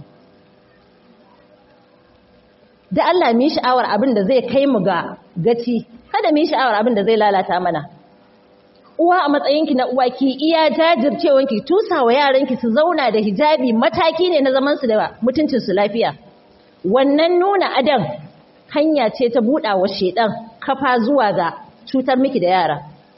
A: da Allah mu yi sha'awar abin da zai kai mu ga gaci kada mu yi sha'awar abin da zai lalata mana uwa a matsayinki na uwa ki iya jajircewanki tusa wa yaranki su zauna da hijabi mataki ne na zaman su da mutuncin su lafiya wannan nuna adan hanya ce ta buɗa wa shedan kafa zuwa ga cutar miki da yara.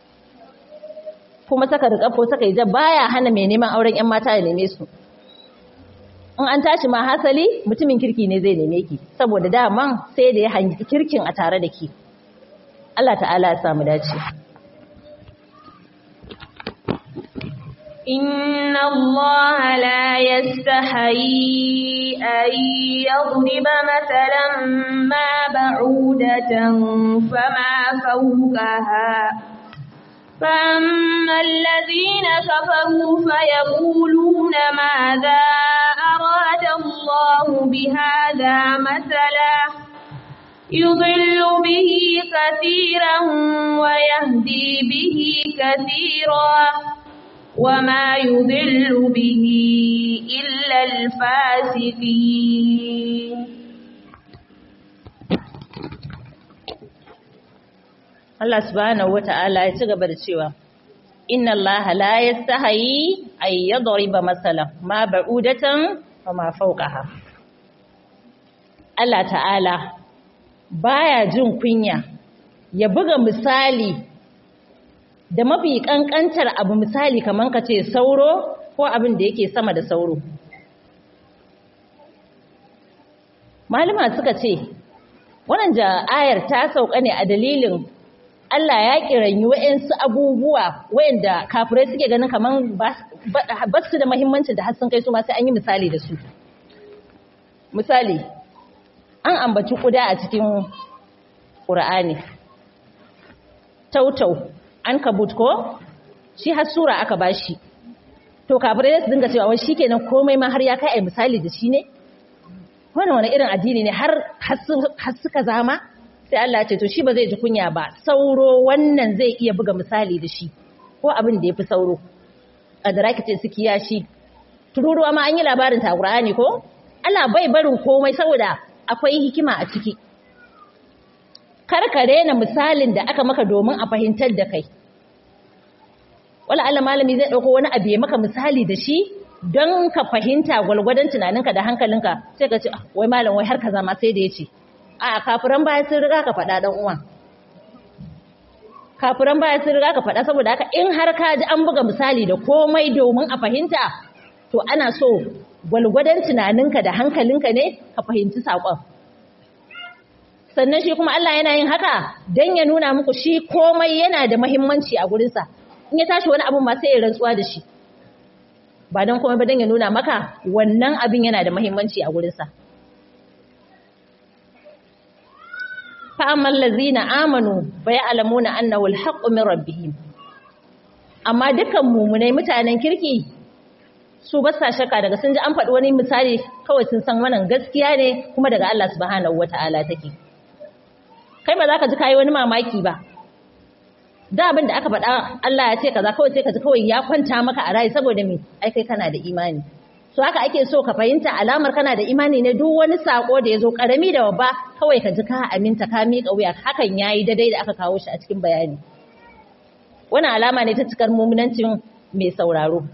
A: Kuma saka riƙa ko saka hijab baya hana mai neman auren ƴan mata ya neme su. In an tashi ma hasali mutumin kirki ne zai neme ki, saboda daman sai da ya hangi kirkin a tare da ki. Allah ta'ala ya samu dace.
B: إن الله لا يستحيي أن يضرب مثلا ما بعودة فما فوقها فأما الذين كفروا فيقولون ماذا أراد الله بهذا مثلا يضل به كثيرا ويهدي به كثيرا وما يضل به إلا الفاسقين.
A: Allah subhanahu wata'ala ya ci gaba da cewa inna Allah la yastahi ay yadriba masalan ma ba'udatan wa ma fawqaha. Allah ta'ala baya jin kunya ya buga misali da mafi kankantar abu, misali kaman ka ce sauro ko abin da yake sama da sauro. Malama suka ce wannan ja ayar ta sauka ne a dalilin Allah ya kiranyi wa'ansu abubuwa wa'anda kafirai suke ganin kaman ba su da muhimmanci da har sun kai su ma sai an yi misali da su. Misali, an ambaci kuda a cikin Qur'ani. Tautau, an kabut ko? Shi har sura aka bashi. To kafirai su dinga cewa wai shikenan komai ma har ya kai ai misali da shi ne? Wannan wani irin addini ne har har suka zama? Sai Allah ya ce to shi ba zai ji kunya ba, sauro wannan zai iya buga misali da shi ko abin da yafi sauro. Kadara kace su kiyashi. Tururuwa ma an yi labarin ta Qur'ani ko? Allah bai barin komai saboda akwai hikima a ciki. Kar ka rena misalin da aka maka domin a fahimtar da kai. Wala Allah malami zai dauko wani abu ya maka misali da shi don ka fahimta gwalgwadon tunaninka da hankalinka, sai ka ce wai malam wai har kaza ma sai da yace. A kafiran baya sun riga ka faɗa dan uwan. Kafiran baya sun riga ka faɗa, saboda haka in har ka ji an buga misali da komai domin a fahimta, to ana so gwalgwadon tunaninka da hankalinka ne ka fahimci saƙon. Sannan shi kuma Allah yana yin haka don ya nuna muku shi komai yana da muhimmanci a gurinsa. In ya tashi wani abin ma sai ya rantsuwa da shi. Ba don komai ba don ya nuna maka wannan abin yana da muhimmanci a gurinsa. Fa'amman lazina amanu bai alamuna annahu alhaqqu min rabbihim. Amma dukan mumunai mutanen kirki su ba sa shakka daga sun ji an faɗi wani misali kawai sun san wannan gaskiya ne kuma daga Allah subhanahu wata'ala take. Kai ba za ka ji kayi wani mamaki ba. Da abin da aka faɗa Allah ya ce kaza kawai sai ka ji kawai ya kwanta maka a rai saboda me ai kai kana da imani. So haka ake so ka fahimta alamar kana da imani ne duk wani sako da ya zo karami da babba kawai ka ji ka aminta ka miƙa wuya, hakan yayi daidai da aka kawo shi a cikin bayani. Wannan alama ne ta cikar mu'minancin mai sauraro.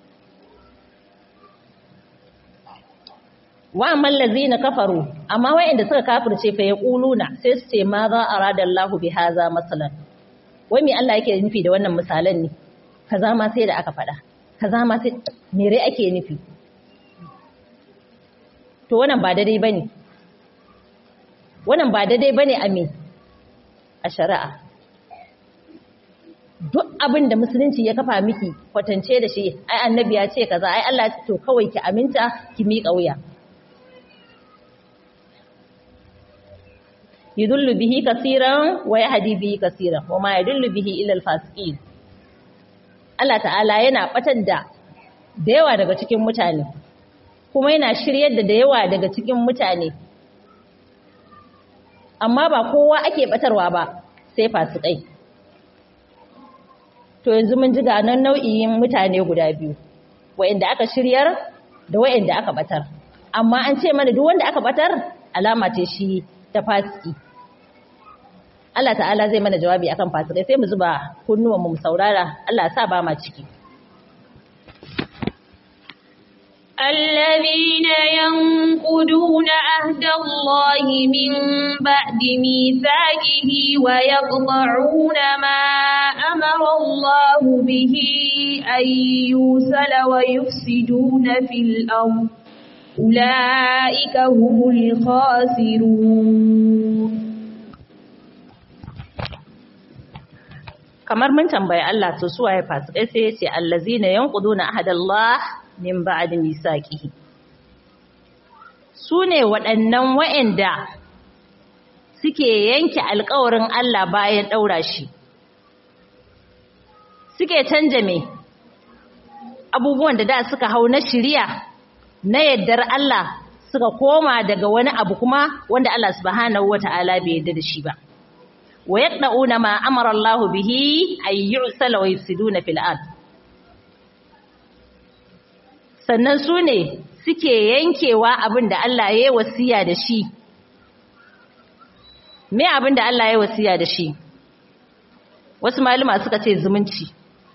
A: Wa amman lazina kafaru, amma wayanda suka kafirce fa yaquluna sai su ce ma za arada Allahu bi hadha masalan. Wai me Allah yake nufi da wannan misalan ne? Kaza ma sai da aka faɗa. Kaza ma sai me rai ake nufi? To wannan ba daidai bane. Wannan ba daidai bane a me? A shari'a. Duk abin da musulunci ya kafa miki kwatance da shi, ai annabi ya ce kaza, ai Allah ya ce to kawai ki aminta ki miƙa wuya. yudullu bihi kaseeran wa yahdi bihi kaseeran wa ma yudullu bihi illa al-fasiqin. Allah ta'ala yana batar da da yawa daga cikin mutane kuma yana shiryar da da yawa daga cikin mutane, amma ba kowa ake batarwa ba sai fasikai. To yanzu mun ji ga nan nau'in mutane guda biyu, wa'anda aka shiryar da wa'anda aka batar, amma an ce mana duk wanda aka batar alama ce shi ta fasiki. Allah ta'ala zai mana jawabi akan fasikai, sai mu zuba kunnuwan mu saurara. Allah sa ba ma ciki.
B: الذين ينقضون عهد الله من بعد ميثاقه ويقطعون ما أمر الله به أن يوصل ويفسدون في الأرض أولئك هم الخاسرون.
A: kamar mun tambayi Allah to su waye fasikai sai yace allazina yanquduna ahadallah min ba'di misaqihi, sune waɗannan waɗanda suke yanke alƙawarin Allah bayan daura shi, suke canja me abubuwan da da suka hau na shiriya na yaddar Allah suka koma daga wani abu kuma wanda Allah subhanahu wata'ala bai yarda da shi ba. wa yaqda'una ma amara Allah bihi ay yu'sala wa yufsiduna fil ard, sannan su ne suke yankewa abin da Allah ya yi wasiya da shi. Me abin da Allah ya yi wasiya da shi? Wasu malama suka ce zumunci,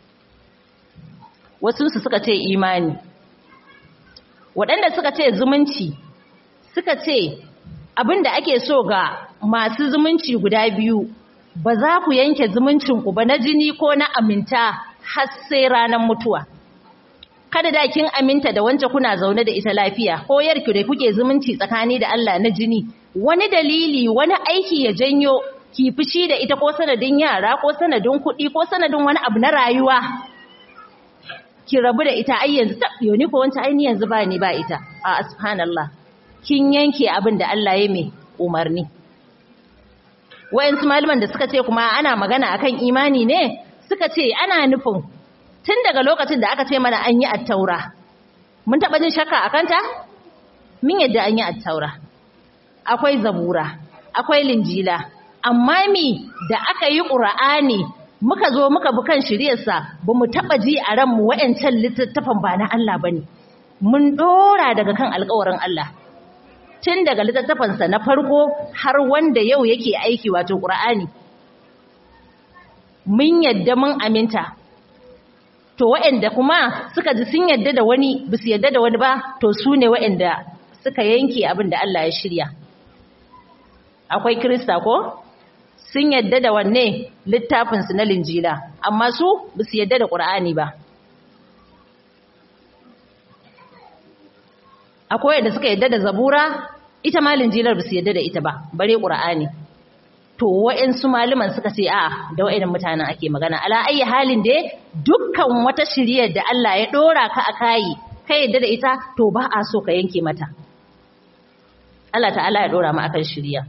A: wasu su suka ce imani. Waɗanda suka ce zumunci suka ce abin da ake so ga masu zumunci guda biyu, ba za ku yanke zumuncinku ba na jini ko na aminta har sai ranar mutuwa. Kada da kin aminta da wance kuna zaune da ita lafiya, ko yarki da kuke zumunci tsakani da Allah na jini, wani dalili wani aiki ya janyo ki fushi da ita ko sanadin yara ko sanadin kuɗi ko sanadin wani abu na rayuwa, ki rabu da ita. Ai yanzu tabbiyo ni ko wance ai ni yanzu ba ni ba ita. A subhanallah, kin yanke abin da Allah ya mai umarni. Wayansu malaman da suka ce kuma ana magana akan imani ne, suka ce ana nufin tun daga lokacin da aka ce mana an yi attaura, mun taɓa jin shakka akan ta? Min yadda an yi attaura, akwai zabura, akwai linjila, amma mi da aka yi ƙur'ani muka zo muka bi kan shiryarsa ba mu taɓa ji a ranmu wa'yancan littattafan ba na Allah ba ne. Mun ɗora daga kan alƙawarin Allah, tun daga littattafansa na farko har wanda yau yake aiki wato ƙur'ani. Mun yadda mun aminta. To waɗanda kuma suka ji sun yadda da wani ba su yadda da wani ba, to su ne waɗanda suka yanke abin da Allah ya shirya. Akwai Kirista ko? Sun yadda da wanne littafinsu na linjila, amma su ba su yadda da ƙur'ani ba. Akwai wanda suka yadda da zabura, ita ma linjilar ba su yadda da ita ba, bare ƙur'ani. To waɗansu malaman suka ce a'a da waɗannan mutanen ake magana. Ala ayi halin da dukkan wata shiriyar da Allah ya ɗora ka a kayi, ka yadda da ita, to ba a so ka yanke mata. Allah ta'ala ya ɗora mu akan shiriya.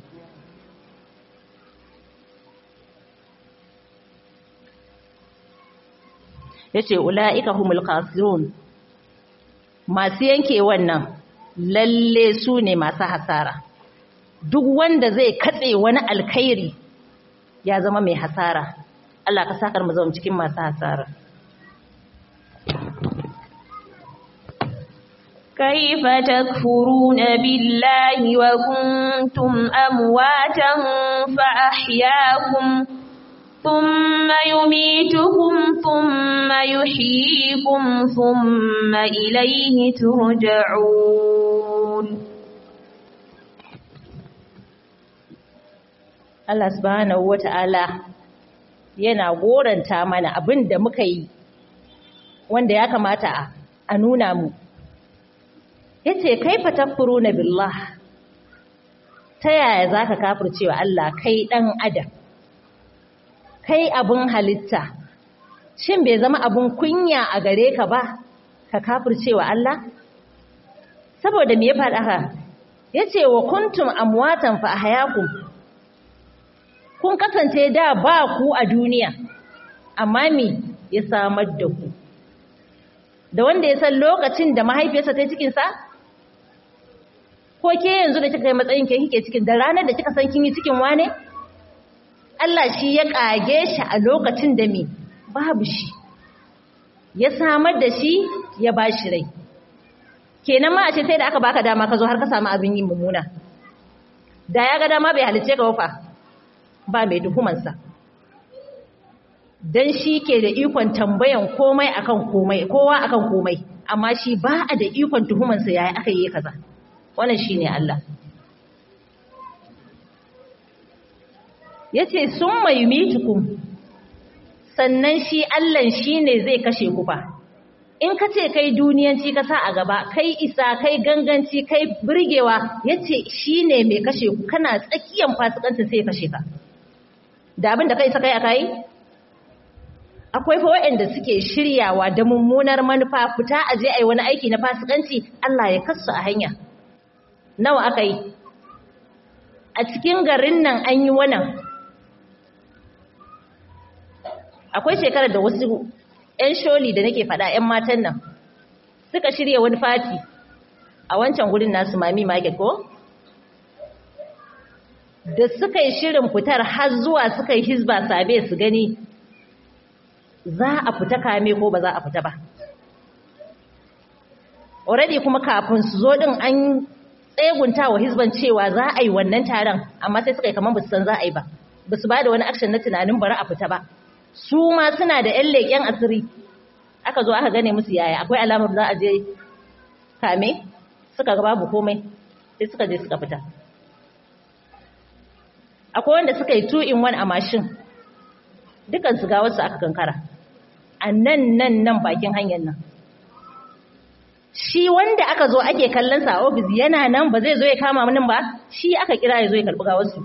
A: Yace ula'ika humul khasirun, masu yanke wannan lalle su ne masu hasara. Duk wanda zai katse wani alkhairi ya zama mai hasara. Allah ka sakar mu zama cikin masu hasara.
B: كيف تكفرون بالله وكنتم أمواتا فأحياكم ثم يميتكم ثم يحييكم ثم إليه ترجعون.
A: Allah subhanahu wata'ala yana goranta mana abin da muka yi wanda ya kamata a nuna mu. Yace kaifa takfuruna billah, ta yaya zaka kafircewa Allah kai dan adam, kai abin halitta? Shin bai zama abin kunya a gare ka ba ka kafircewa Allah? Saboda me ya faɗa haka? Yace wa kuntum amwatan fa ahyakum, kun kasance da ba ku a duniya, amma me ya samar da ku? Da wanda ya san lokacin da mahaifiyarsa ta cikinsa? Ko ke yanzu da kika yi matsayin ke kike cikin, da ranar da kika san kin yi cikin wane? Allah shi ya kage shi a lokacin da me babu shi, ya samar da shi, ya ba shi rai. Kenan ma a ce sai da aka baka dama ka zo har ka samu abin yin mummuna. Da ya ga dama bai halice ka wafa, ba mai tuhumansa. Dan shi ke da ikon tambayan komai akan komai, kowa akan komai, amma shi ba a da ikon tuhumansa yayi aka yi kaza wannan shine Allah yace summa yumitukum sannan shi Allah shine zai kashe ku fa in ka ce kai duniyanci ka sa a gaba kai isa kai ganganci kai burgewa yace shine mai kashe ku kana tsakiyan fasikancin sai ya kashe ka da abin da kai sa kai akai akwai fa waɗanda suke shiryawa da mummunar manufa fita aje ai wani aiki na fasikanci Allah ya kasu a hanya nawa aka yi a cikin garin nan an yi wannan akwai shekarar da wasu ƴan sholi da nake faɗa ƴan matan nan suka shirya wani fati a wancan gurin nasu mami market ko da suka yi shirin fitar har zuwa suka yi hizba sabe su gani za a fita kame ko ba za a fita ba already kuma kafin su zo din an tsegunta wa hizban cewa za a yi wannan taron amma sai suka yi kamar ba su san za a yi ba ba su ba da wani action na tunanin bari a fita ba su ma suna da ƴan leƙen asiri aka zo aka gane musu yaya akwai alamar za a je kame suka ga babu komai sai suka je suka fita akwai wanda suka yi two in one a mashin dukan su ga wasu aka kankara a nan nan nan bakin hanyar nan shi wanda aka zo ake kallon sa a ofis yana nan ba zai zo ya kama mun ba shi aka kira ya zo ya karbi ga wasu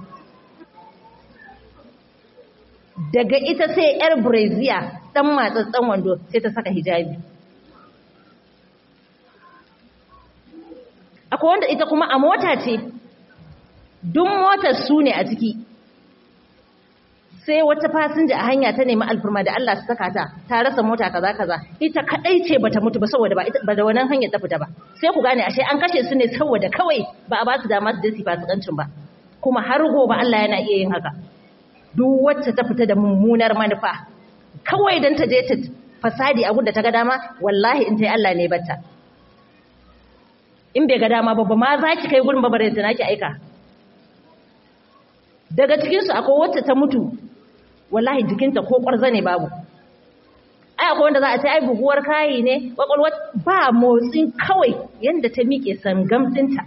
A: daga ita sai yar brazier dan matsatsan wando sai ta saka hijabi akwai wanda ita kuma a mota ce duk motar su ne a ciki sai wata fasinja a hanya ta nemi alfurma da Allah su saka ta ta rasa mota kaza kaza ita kadai ce bata mutu ba saboda ba ita ba da wannan hanyar ta fita ba sai ku gane ashe an kashe su ne saboda kawai ba a ba su dama su je su fasikancin ba kuma har gobe Allah yana iya yin haka duk wacce ta fita da mummunar manufa kawai dan ta je ta fasadi a gudda ta ga dama wallahi in tai Allah ne batta in bai ga dama ba ba ma za ki kai gurin babare ta naki aika daga cikin su akwai wacce ta mutu wallahi jikinta ko kwarza ne babu ai akwai wanda za a ce ai buguwar kayi ne kwakwalwa ba motsin kawai yanda ta miƙe sangamtinta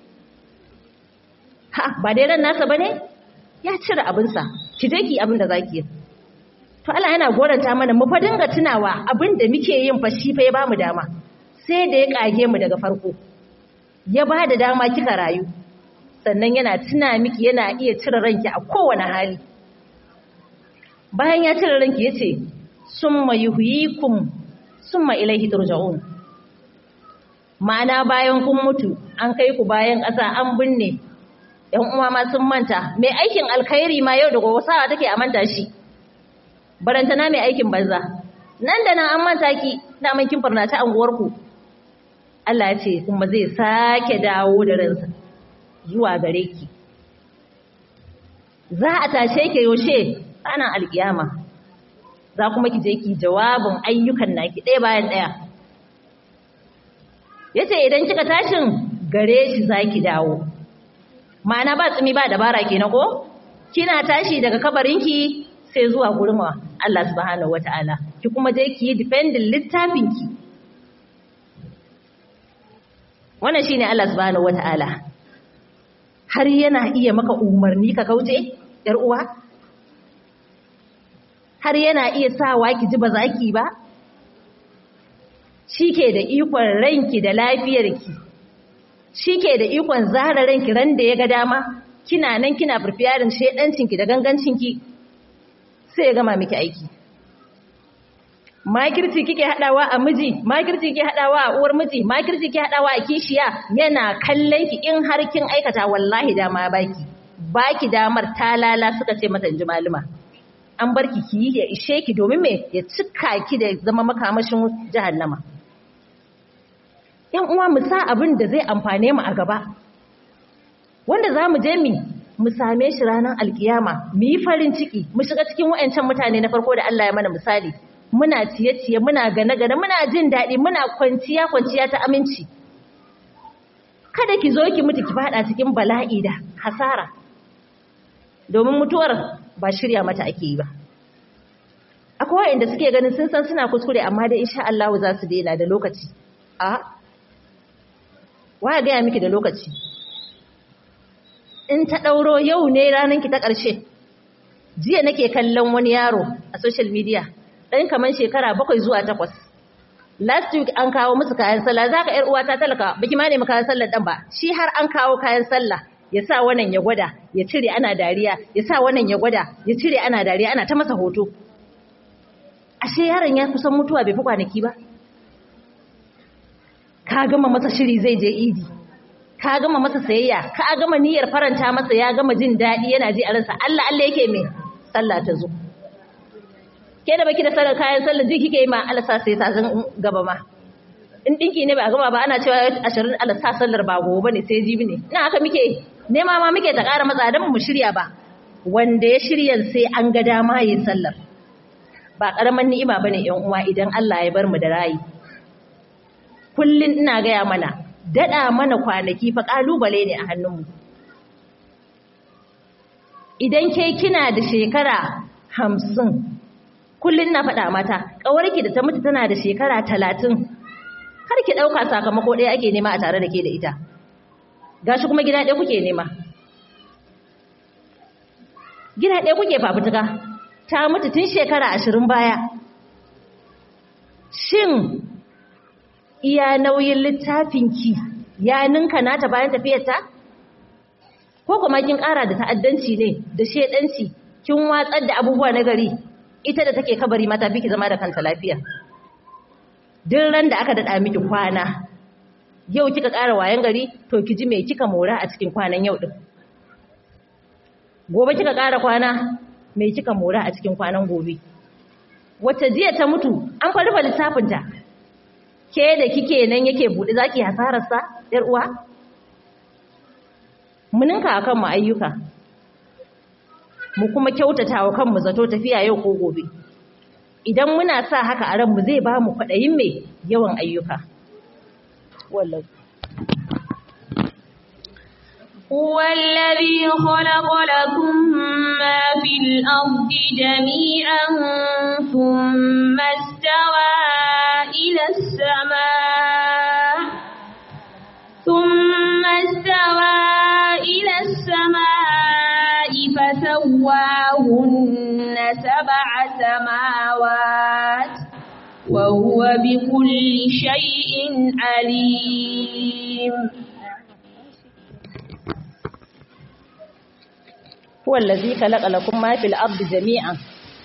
A: ha ba dai ran nasa bane ya cire abinsa ki je ki abin da zaki yi to Allah yana goranta mana mu fa dinga tunawa abin da muke yin fa shi fa ya bamu dama sai da ya kage mu daga farko ya ba da dama kika rayu sannan yana tuna miki yana iya cire ranki a kowane hali bayan ya cire ranki yace summa yuhyikum summa ilaihi turja'un ma'ana bayan kun mutu an kai ku bayan ƙasa an binne ƴan uwa ma sun manta mai aikin alkhairi ma yau da gobe sawa take a manta shi barantana mai aikin banza nan da nan an manta ki da man kin farna ta anguwar ku Allah ya ce kuma zai sake dawo da ransa zuwa gare ki za a tashe ki yaushe ranar alkiyama za kuma ki je ki jawabin ayyukan naki ɗaya bayan ɗaya yace idan kika tashin gare shi zaki dawo ma'ana ba tsumi ba dabara kenan ko kina tashi daga kabarinki sai zuwa gurin Allah subhanahu wataala ki kuma je ki yi dependent littafinki wannan shine Allah subhanahu wataala har yana iya maka umarni ka kauce yar uwa har yana iya sawa ki ji ba zaki ba shike da ikon ranki da lafiyarki shike da ikon zara ranki ran da ya ga dama kina nan kina furfiyarin shedancinki da gangancinki sai ya gama miki aiki makirci kike hadawa a miji makirci kike hadawa a uwar miji makirci kike hadawa a kishiya yana kallon ki in har kin aikata wallahi dama baki baki damar talala suka ce mata inji maluma an barki ki yi ya ishe ki domin me ya cika ki da zama makamashin jahannama yan uwa mu sa abin da zai amfane mu a gaba wanda zamu je mi mu same shi ranar alkiyama mu yi farin ciki mu shiga cikin wayancan mutane na farko da Allah ya mana misali muna ciye-ciye muna gane-gane muna jin daɗi muna kwanciya-kwanciya ta aminci kada ki zo ki mutu ki fada cikin bala'i da hasara domin mutuwar ba shirya mata ake yi ba akwai wanda suke ganin sun san suna kuskure amma dai insha Allah za su daina da lokaci a waya gaya miki da lokaci in ta ɗauro yau ne ranarki ta ƙarshe. Jiya nake kallon wani yaro a social media ɗan kamar shekara bakwai zuwa takwas. Last week an kawo musu kayan sallah, za ka ‘yar uwa ta talaka baki ma nemi kayan sallah ɗan ba, shi har an kawo kayan sallah ya sa wannan ya gwada ya cire ana dariya, ya sa wannan ya gwada ya cire ana dariya, ana ta masa hoto. Ashe yaron ya kusan mutuwa bai fi kwanaki ba. Ka gama masa shiri zai je idi, ka gama masa sayayya, ka gama niyyar faranta masa, ya gama jin daɗi yana ji a ransa, Allah Allah yake mai sallah ta zo. Ke da baki da sallar kayan sallar ji kike yi ma Allah sa sai ta zan gaba ma. In dinki ne ba gama ba ana cewa ashirin Allah sa sallar ba gobe ne sai jibi ne. Ina haka muke nema ma muke ta ƙara matsa dan mu shirya ba. Wanda ya shirya sai an ga dama yin sallar. Ba ƙaraman ni'ima bane ƴan uwa idan Allah ya bar mu da rayi. Kullun ina gaya mana daɗa mana kwanaki fa ƙalubale ne a hannunmu. Idan ke kina da shekara hamsin, kullum na faɗa mata, ƙawarki da ta mutu tana da shekara talatin, har ki ɗauka sakamako ɗaya ake nema a tare da ke da ita. Gashi kuma gida ɗaya kuke nema. Gida ɗaya kuke fafutuka, ta mutu tun shekara ashirin baya. Shin iya nauyin littafinki ya ninka nata bayan tafiyarta? Ko kuma kin ƙara da ta'addanci ne da shedanci, kin watsar da abubuwa na gari, ita da take kabari mata fi ki zama da kanta lafiya. Duk ran da aka daɗa miki kwana, yau kika ƙara wayan gari, to ki ji me kika mora a cikin kwanan yau ɗin. Gobe kika ƙara kwana, me kika mora a cikin kwanan gobe. Wacce jiya ta mutu, an fa rufe littafinta. Ke da kike nan yake buɗe zaki hasararsa, ‘yar uwa? Mu ninka a kanmu ayyuka, mu kuma kyautata wa kanmu zato tafiya yau ko gobe. Idan muna sa haka a ranmu zai ba mu kwaɗayin mai yawan ayyuka. Wallahi.
B: والذي خلق لكم ما في الأرض جميعا ثم استوى إلى السماء ثم استوى إلى السماء فسواهن سبع سماوات وهو بكل شيء عليم.
A: هو الذي خلق لكم ما في الأرض جميعا.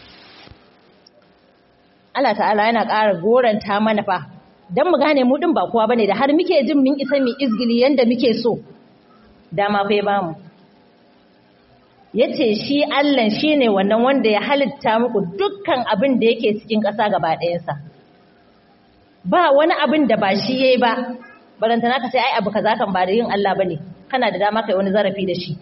A: Allah ta'ala yana ƙara goranta mana fa dan mu gane mu din ba kowa bane da har muke jin mun isa mu izgili yanda muke so. Dama fa ba mu. Yace shi Allah shine wannan wanda ya halitta muku dukkan abin da yake cikin ƙasa gaba ɗayansa. Ba wani abin da ba shi yayi ba. Barantana ka sai ai abu kaza kan ba da yin Allah bane. Kana da dama kai wani zarafi da shi.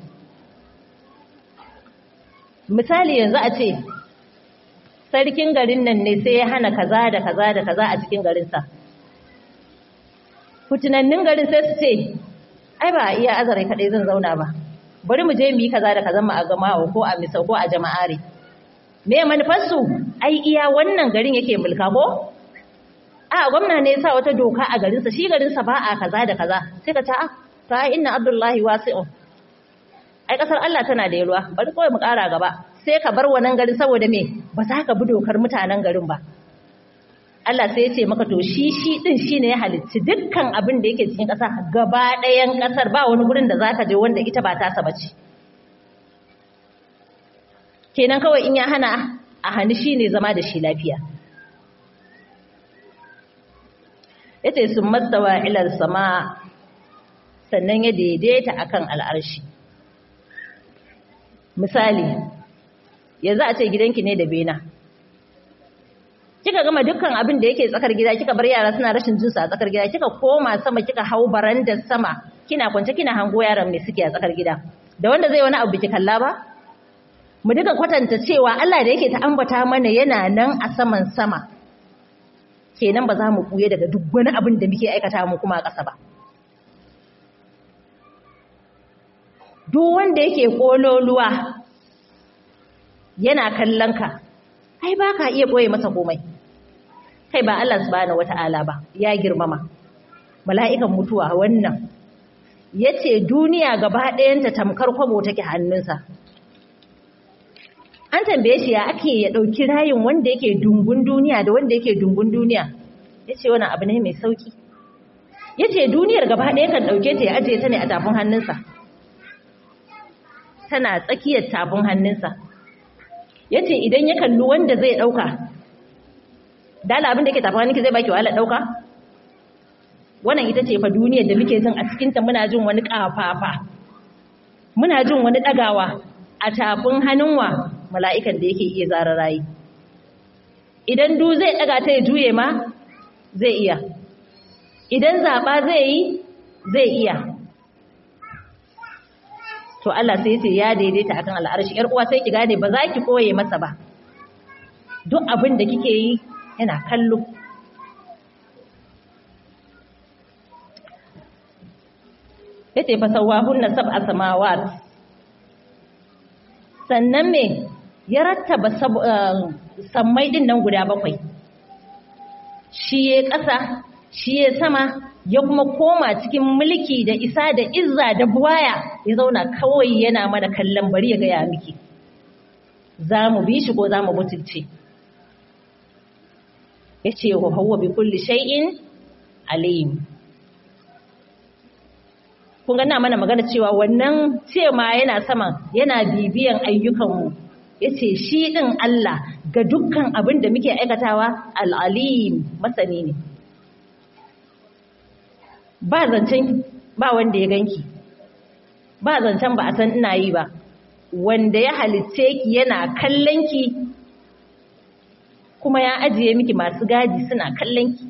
A: Misali yanzu a ce sarkin garin nan ne sai ya hana kaza da kaza da kaza a cikin garinsa. Fitinannin garin sai su ce, ai ba iya azare kaɗai zan zauna ba, bari mu je mu yi kaza da kaza mu a gamawa ko a misau ko a jama'are. Me manufarsu? Ai iya wannan garin yake mulka ko? A gwamna ne ya sa wata doka a garinsa, shi garinsa ba a kaza da kaza. Sai ka ce, a, ta inna Abdullahi wasi'un. Ai kasar Allah tana da yalwa, bari kawai mu ƙara gaba. Sai ka bar wannan garin saboda me ba za ka bi dokar mutanen garin ba. Allah sai ya ce maka to shi shi din shine ya halicci dukkan abin da yake cikin ƙasa gaba ɗayan ƙasar, ba wani gurin da zaka je wanda ita ba ta saba ce. Kenan kawai in ya hana a hani shine zama da shi lafiya. Yace sun mastawa ila sama, sannan ya daidaita akan al'arshi. Misali, yanzu a ce gidanki ne da bena. Kika gama dukkan abin da yake tsakar gida, kika bar yara suna rashin jinsu a tsakar gida, kika koma sama kika hau barandar sama, kina kwance kina hango yaran me suke a tsakar gida. Da wanda zai wani abu biki kalla ba? Mu duka kwatanta cewa Allah da yake ta ambata mana yana nan a saman sama. Kenan ba za mu kuye daga duk wani abin da muke aikata mu kuma a ƙasa ba. Duk wanda yake kololuwa yana kallon ka, ai ba ka iya ɓoye masa komai. Kai ba Allah subhanahu wata'ala ba, ya girmama. mala'ikan mutuwa wannan yace duniya gaba ɗayanta tamkar kwabo take hannunsa. An tambaye shi ya ake ya ɗauki rayin wanda yake dungun duniya da wanda yake dungun duniya, yace wannan abu ne mai sauki. Yace duniyar gaba ɗaya kan ɗauke ta ya ajiye ta ne a tafin hannunsa, tana tsakiyar tafin hannunsa. Yace idan ya kalli wanda zai ɗauka, dala abin da yake tafin hannunki zai baki wahalar ɗauka? Wannan ita ce fa duniyar da muke jin a cikinta muna jin wani ƙafafa, muna jin wani ɗagawa a tafin hannunwa mala'ikan da yake iya zara rayi. Idan du zai ɗaga ta ya juye ma zai iya, idan zaɓa zai yi zai iya. To Allah sai ce ya daidaita akan al'arshi. ‘Yar uwa sai ki gane ba za ki koye masa ba, duk abin da kike yi yana kallo. Yace fa sawahunna sab'a samawat, sannan me ya rattaba sammai din nan guda bakwai, shi ya ƙasa shi ya sama, ya kuma koma cikin mulki da isa da izza da buwaya, ya zauna kawai yana mana kallon bari ya gaya miki za mu bi shi ko za mu butulce. Yace wa huwa bi kulli shay'in alim. Kun ga na mana magana cewa wannan cewa yana saman yana bibiyan ayyukanmu. Yace shi din Allah ga dukkan abin da muke aikatawa al-alim, masani ne. Ba zancen ba wanda ya ganki, ba zancen ba a san ina yi ba, wanda ya halitce ki yana kallon ki kuma ya ajiye miki masu gadi suna kallon ki.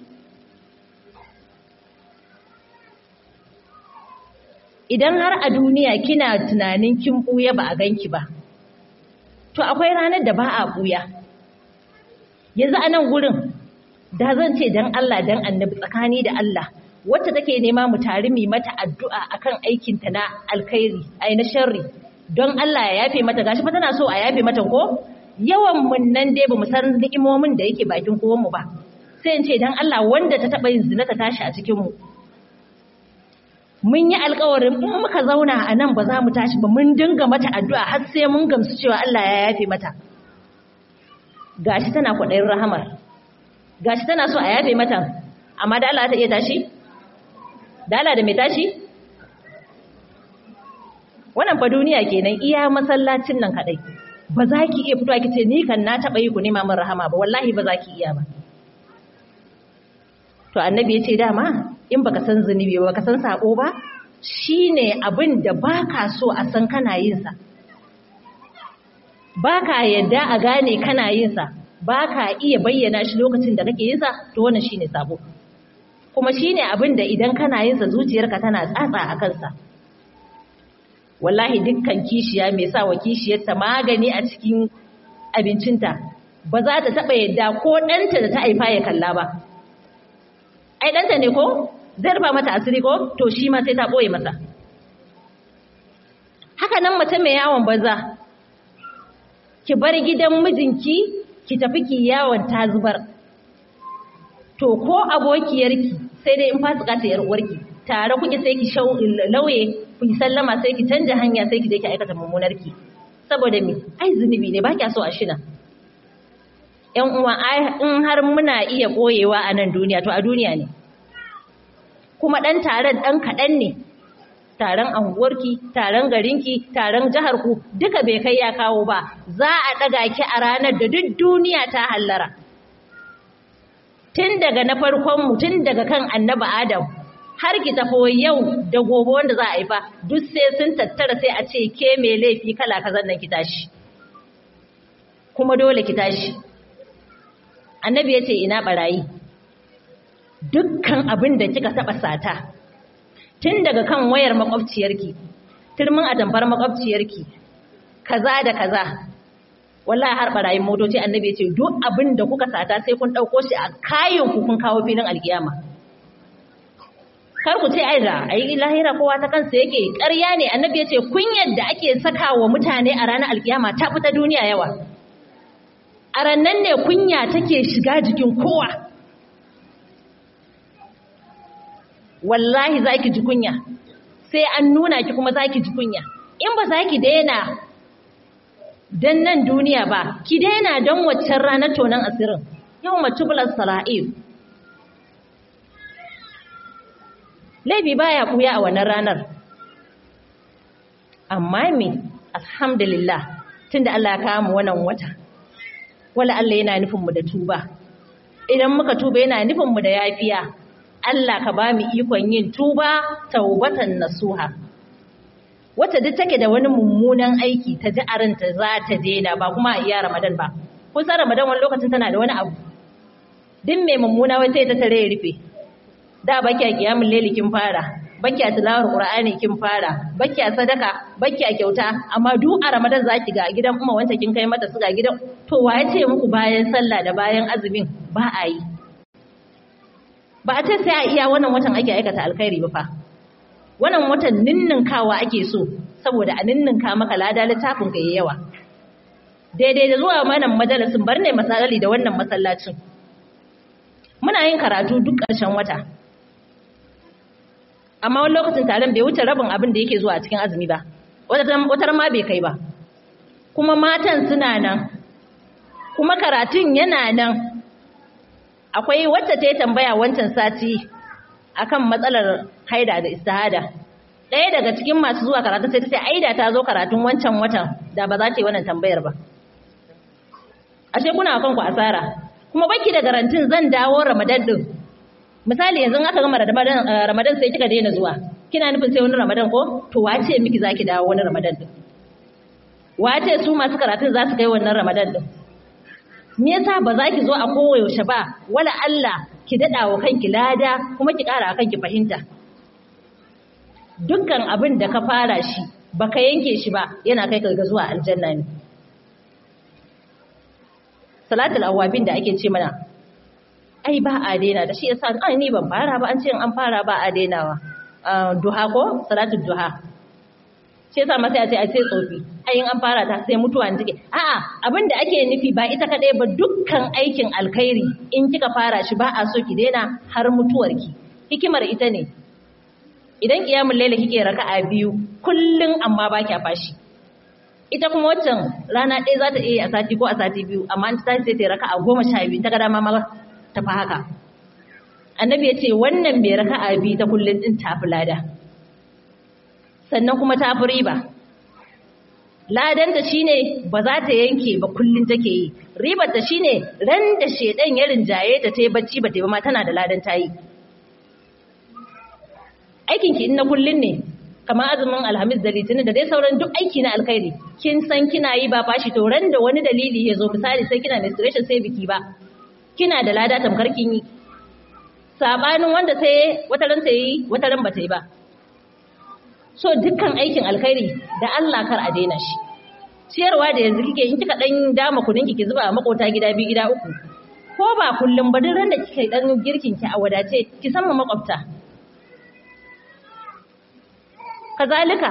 A: Idan har a duniya kina tunanin kin buya ba a ganki ba, to akwai ranar da ba a buya. Yanzu a nan gurin da zan ce dan Allah dan Annabi tsakani da Allah, wacce take nema mu tare mu mata addu'a akan aikin ta na alkhairi ai na sharri, don Allah ya yafe mata. Gashi fa tana so a yafe mata ko yawan mun nan dai bamu san ni'imomin da yake bakin kowan mu ba, sai in ce dan Allah wanda ta taba yin zina ta tashi a cikin mu. Mun yi alƙawarin in muka zauna a nan ba za mu tashi ba, mun dinga mata addu'a har sai mun gamsu cewa Allah ya yafe mata. Gashi tana kwaɗayin rahamar, gashi tana so a yafe mata, amma da Allah ta iya tashi? Da Allah da mai tashi? Wannan fa duniya kenan, iya masallacin nan kadai. Ba za ki iya fitowa ki ce ni kan na taɓa yi ku nema min rahama ba, wallahi ba za ki iya ba. To annabi ya ce dama in baka san zunubi ba baka san sabo ba, shine abin da baka so a san kana yin sa, baka yadda a gane kana yin sa, baka iya bayyana shi lokacin da kake yin sa, to wannan shine sabo. Kuma shine abin da idan kana yin sa zuciyarka tana tsatsa a kansa. Wallahi dukkan kishiya mai sa wa kishiyarta magani a cikin abincinta ba za ta taba yadda ko ɗanta da ta haifa ya kalla ba. Ai ɗanta ne ko zai rufa mata asiri ko, to shi ma sai ta ɓoye masa. Haka nan mace mai yawon banza, ki bar gidan mijinki ki tafi ki yawon ta zubar, to ko abokiyarki sai dai in fasika ta yar uwarki, tare kuke sai ki shau lauye ku yi sallama sai ki canja hanya sai ki je ki aikata mummunarki. Saboda me? Ai zunubi ne, ba kya so a shina. ‘Yan uwa, in har muna iya ɓoyewa a nan duniya, to a duniya ne. Kuma ɗan taron ɗan kaɗan ne, taron anguwarki, taron garinki, taron jiharku, duka bai kai ya kawo ba, za a ɗaga ki a ranar da duk duniya ta hallara. Tun daga na farkonmu, tun daga kan annabi Adam, har ki tafo yau da gobe wanda za a haifa, duk sai sun tattara sai a ce ke mai laifi kala kazan nan ki tashi. Kuma dole ki tashi. Annabi ya ce ina barayi, dukkan abin da kika taɓa sata, tun daga kan wayar makwabciyarki, turmin atamfar makwabciyarki, kaza da kaza, wallahi har barayin motoci annabi ya ce duk abin da kuka sata sai kun ɗauko shi a kayan ku kun kawo filin alkiyama. Kar ku ce ai da ai lahira kowa ta kansa yake, ƙarya ne. Annabi ya ce kunyar da ake saka wa mutane a ranar alkiyama ta fita duniya yawa. A rannan ne kunya take shiga jikin kowa. wallahi za ki ji kunya sai an nuna ki kuma za ki ji kunya in ba za ki daina don nan duniya ba ki daina don waccan ranar tonon asirin yau matubular sara'ir laifi baya kuya a wannan ranar amma me alhamdulillah tunda Allah ya kawo mu wannan wata wala Allah yana nufin mu da tuba idan muka tuba yana nufin mu da yafiya Allah ka ba mu ikon yin tuba taubatan nasuha wata duk take da wani mummunan aiki ta ji aranta za ta daina ba kuma a iya Ramadan ba kun san Ramadan wani lokacin tana da wani abu din mai mummuna wai sai ta tare ya rufe da baki a kiyamul laili kin fara baki a tilawar qur'ani kin fara baki a sadaka baki a kyauta amma duk a Ramadan zaki ga gidan kuma wanda kin kai mata su ga gidan to waye ce muku bayan sallah da bayan azumin ba a yi ba a ce sai a iya wannan watan ake aikata alkhairi ba fa wannan watan ninninkawa ake so saboda a ninninka maka lada littafin ka yayi yawa daidai da zuwa manan majalisin bar ne masalali da wannan masallacin muna yin karatu duk ƙarshen wata amma wani lokacin taron bai wuce rabin abin da yake zuwa a cikin azumi ba wata ma bai kai ba kuma matan suna nan kuma karatun yana nan akwai wacce ta yi tambaya wancan sati akan matsalar haida da istihada ɗaya daga cikin masu zuwa karatu sai ta ce aida ta zo karatun wancan watan da ba za ta yi wannan tambayar ba ashe kuna kanku asara kuma baki da garantin zan dawo Ramadan din misali yanzu aka gama Ramadan Ramadan sai kika daina zuwa kina nufin sai wani Ramadan ko to wace miki zaki dawo wani Ramadan din wace su masu karatun za su kai wannan Ramadan din me yasa ba za ki zo a kowayaushe ba wala Allah ki dada wa kanki lada kuma ki kara kanki fahimta dukkan abin da ka fara shi baka yanke shi ba yana kai ka ga zuwa aljanna ne salatul awabin da ake ce mana ai ba a daina da shi yasa ai ni ban fara ba an ce an fara ba a dainawa duha ko salatul duha shi yasa ma sai a ce ai sai tsofi ai in an fara ta sai mutuwa ne take a'a abin da ake nufi ba ita kadai ba dukkan aikin alkhairi in kika fara shi ba a so ki daina har mutuwarki hikimar ita ne idan kiyamul laila kike raka'a biyu kullun amma ba kya fashi ita kuma waccan rana ɗaya za ta iya a sati ko a sati biyu amma ta sai ta raka a goma sha biyu ta ga dama ma ta fa haka annabi ya ce wannan bai raka a biyu ta kullum ɗin ta fi lada sannan kuma ta fi riba ladanta shine ba za ta yanke ba kullum take yi ribar ta shine ran da shedan ya rinjaye ta ta yi bacci ba ta yi ba ma tana da ladan ta yi aikinki in na kullum ne kamar azumin alhamis da litinin da dai sauran duk aiki na alkhairi kin san kina yi ba fashi to ran da wani dalili ya zo misali sai kina menstruation sai biki ba kina da lada tamkar kin yi sabanin wanda sai wata ran sai wata ran bata yi ba so dukkan aikin alkhairi da Allah kar a daina shi ciyarwa da yanzu kike in kika dan dama kudin ki zuba a makota gida biyu gida uku ko ba kullum ba duk ran da kike dan girkin ki a wadace ki san makwabta kazalika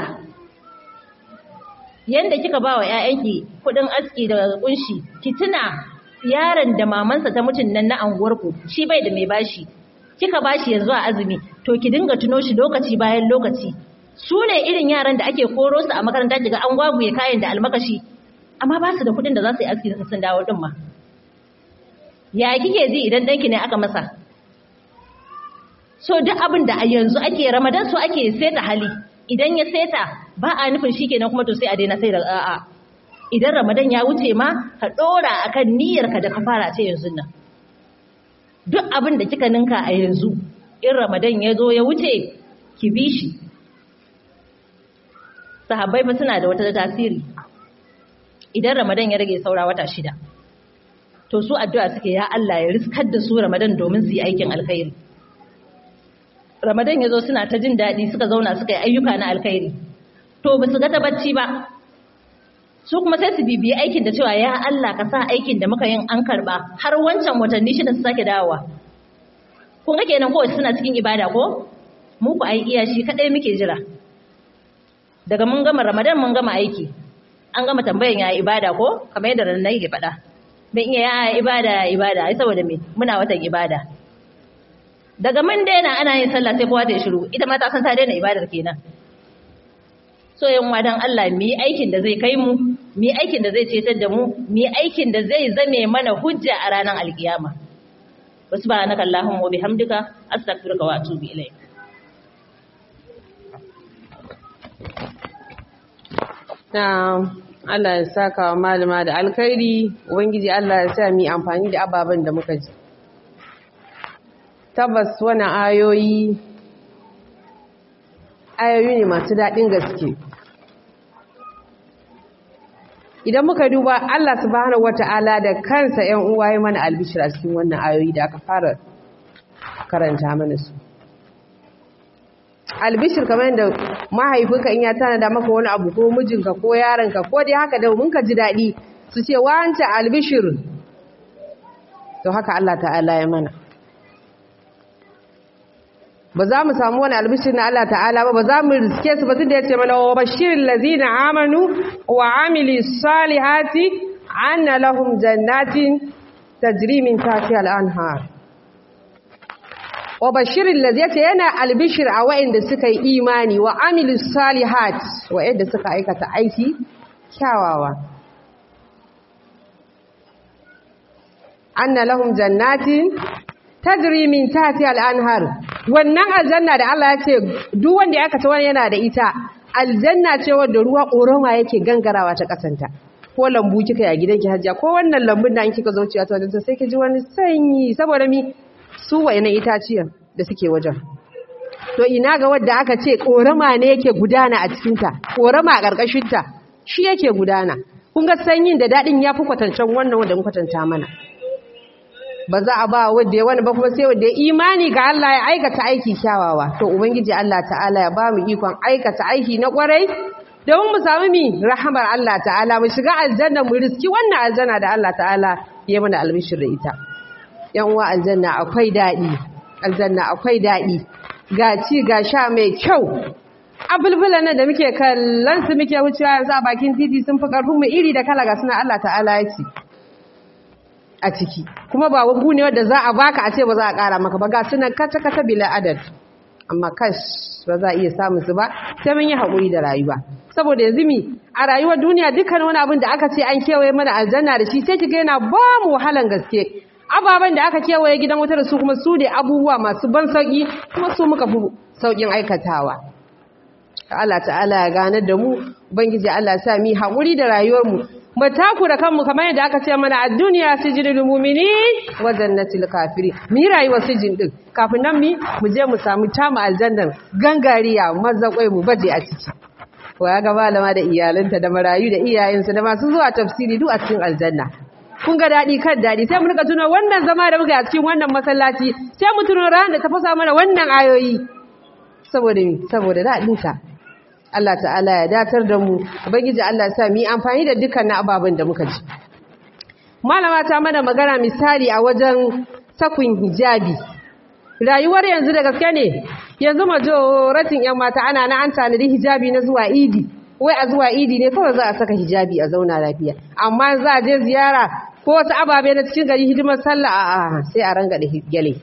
A: yanda kika ba wa ƴaƴanki kudin aski da kunshi ki tuna yaron da mamansa ta mutun nan na anguwarku shi bai da mai bashi kika bashi yanzu a azumi to ki dinga tuno shi lokaci bayan lokaci su ne irin yaran da ake koro su a makaranta kiga an gwaguye kayan da almakashi amma ba su da kudin da za su yi aski sun dawo din ma ya kike ji idan danki ne aka masa so duk abin da a yanzu ake Ramadan so ake seta hali idan ya seta ba a nufin shikenan kuma to sai a daina sai da a'a idan Ramadan ya wuce ma ka dora akan niyyarka da ka fara ta yanzu nan duk abin da kika ninka a yanzu in Ramadan ya zo ya wuce ki bi shi sahabbai fa suna da wata tasiri idan Ramadan ya rage saura wata shida to su addu'a suke ya Allah ya riskar da su Ramadan domin su yi aikin alkhairi Ramadan ya zo suna ta jin daɗi suka zauna suka yi ayyuka na alkhairi to ba su ga ta bacci ba su kuma sai su bibiyi aikin da cewa ya Allah ka sa aikin da muka yin an karba har wancan watanni shida su sake dawowa kun ga kenan kowace suna cikin ibada ko mu ku ai iya shi kadai muke jira daga mun gama Ramadan mun gama aiki an gama tambayan ya ibada ko kamar yadda ran nake faɗa dan iya ya ibada ibada ai saboda me muna watan ibada daga mun daina ana yin sallah sai kowa ta shiru ita ma ta san ta daina ibadar kenan so yan wadan Allah mu yi aikin da zai kai mu mu yi aikin da zai cetar da mu mu yi aikin da zai zame mana hujja a ranar alkiyama subhanaka allahumma wa bihamdika astaghfiruka wa atubu ilayk
C: na'am Allah ya saka wa malama da alkhairi ubangiji Allah ya sa mu amfani da ababen da muka ji tabbas wannan ayoyi ayoyi ne masu daɗin gaske idan muka duba Allah subhanahu wata'ala da kansa ƴan uwa ya mana albishir a cikin wannan ayoyi da aka fara karanta mana su albishir kamar yadda mahaifinka in ya tanada maka wani abu ko mijinka ko yaronka ko dai haka da mun ka ji daɗi su ce wancan albishir to haka Allah ta'ala ya mana ba za mu samu wani albishir na Allah ta'ala ba ba za mu riske su ba tun da ya ce mana wa bashirin lazina amanu wa amili salihati anna lahum jannatin tajri min tahtiha al-anhar wa bashirin lazina yace yana albishir a wa'inda suka yi imani wa amili salihat wa'inda suka aikata aiki kyawawa anna lahum jannatin tajri min tahtiha al-anhar wannan aljanna da Allah ya ce duk wanda ya kace wani yana da ita aljanna ce wanda ruwa koroma yake gangarawa ta kasanta ko lambu kika ya gidanki hajja ko wannan lambun da kika zo ciya ta wajen sai ki ji wani sanyi saboda mi su wayannan itaciyan da suke wajen to ina ga wanda aka ce koroma ne yake gudana a cikin ta koroma a karkashin ta shi yake gudana kun ga sanyin da dadin yafi kwatancan wannan wanda mun kwatanta mana ba za a ba wanda ya wani ba kuma sai wanda ya imani ga Allah ya aikata aiki kyawawa to ubangiji Allah ta'ala ya ba mu ikon aikata aiki na kwarai domin mu samu mi rahamar Allah ta'ala mu shiga aljanna mu riski wannan aljanna da Allah ta'ala ya mana albishir da ita yan uwa aljanna akwai dadi aljanna akwai dadi ga ci ga sha mai kyau abulbulan nan da muke kallon su muke wucewa yanzu a bakin titi sun fi karfin mu iri da kala ga suna Allah ta'ala ya ci a ciki kuma ba wabu ne wanda za a baka a ce ba za a ƙara maka ba ga sunan kata kata bila adad amma kash ba za a iya samun su ba sai mun yi haƙuri da rayuwa saboda yanzu mi a rayuwar duniya dukkan wani abin da aka ce an kewaye mana aljanna da shi sai kiga yana ba mu wahalan gaske ababen da aka kewaye gidan wuta da su kuma su ne abubuwa masu ban sauki kuma su muka fi saukin aikatawa Allah ta'ala ya ganar da mu ubangiji Allah ya sa mu haƙuri da rayuwar mu mu taku da kanmu kamar yadda aka ce mana a duniya sijinul mu'mini wa jannatil kafiri mu yi rayuwar sijin din kafin nan mi mu je mu samu tamu aljannan gangariya mazzakwai mu baje a ciki ko ya ga malama da iyalanta da marayu da iyayensu da masu zuwa tafsiri duk a cikin aljanna kun ga dadi kan dadi sai mu rika tuno wannan zama da muke a cikin wannan masallaci sai mu tuno ran da ta fasa mana wannan ayoyi saboda saboda dadin ta Allah ta'ala ya datar da mu ubangiji Allah ya sa mu yi amfani da dukkan ababen da muka ji malama ta mana magana misali a wajen sakun hijabi rayuwar yanzu da gaske ne yanzu majoratin yan mata ana na an tanadi hijabi na zuwa idi wai a zuwa idi ne kawai za a saka hijabi a zauna lafiya amma za a je ziyara ko wasu ababe na cikin gari hidimar sallah a'a sai a ranga da gyale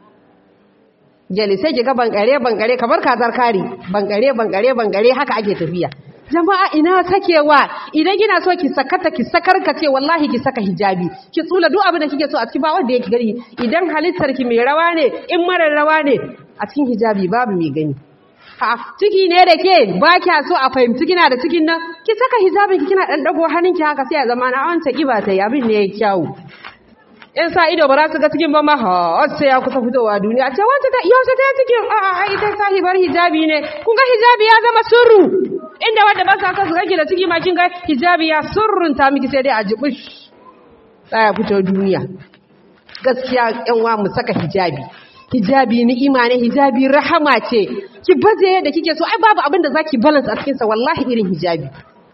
C: gyale sai ki ga bankare bankare kamar kazar kari bankare bankare bankare haka ake tafiya jama'a ina sakewa idan kina so ki sakata ki sakarka ce wallahi ki saka hijabi ki tsula duk abin da kike so a cikin ba wanda yake gari idan halittar ki mai rawa ne in marar rawa ne a cikin hijabi babu mai gani ha ciki ne da ke ba kya so a fahimci kina da cikin nan ki saka hijabin ki kina dan dago hannunki haka sai a zama na awanta kiba ta yi abin ne yayi kyau in sa ido ba za su ga cikin ba ma ha sai ya kusa fitowa duniya ce wanda ta yau ta cikin a a ita sahibar hijabi ne kun ga hijabi ya zama surru inda wanda ba sa kasu kake da ciki ma kin ga hijabi ya surrunta miki sai dai a jibush tsaya fito duniya gaskiya yan wa mu saka hijabi hijabi ni'ima ne hijabi rahama ce ki baje yadda kike so ai babu abin da zaki balance a cikin sa wallahi irin hijabi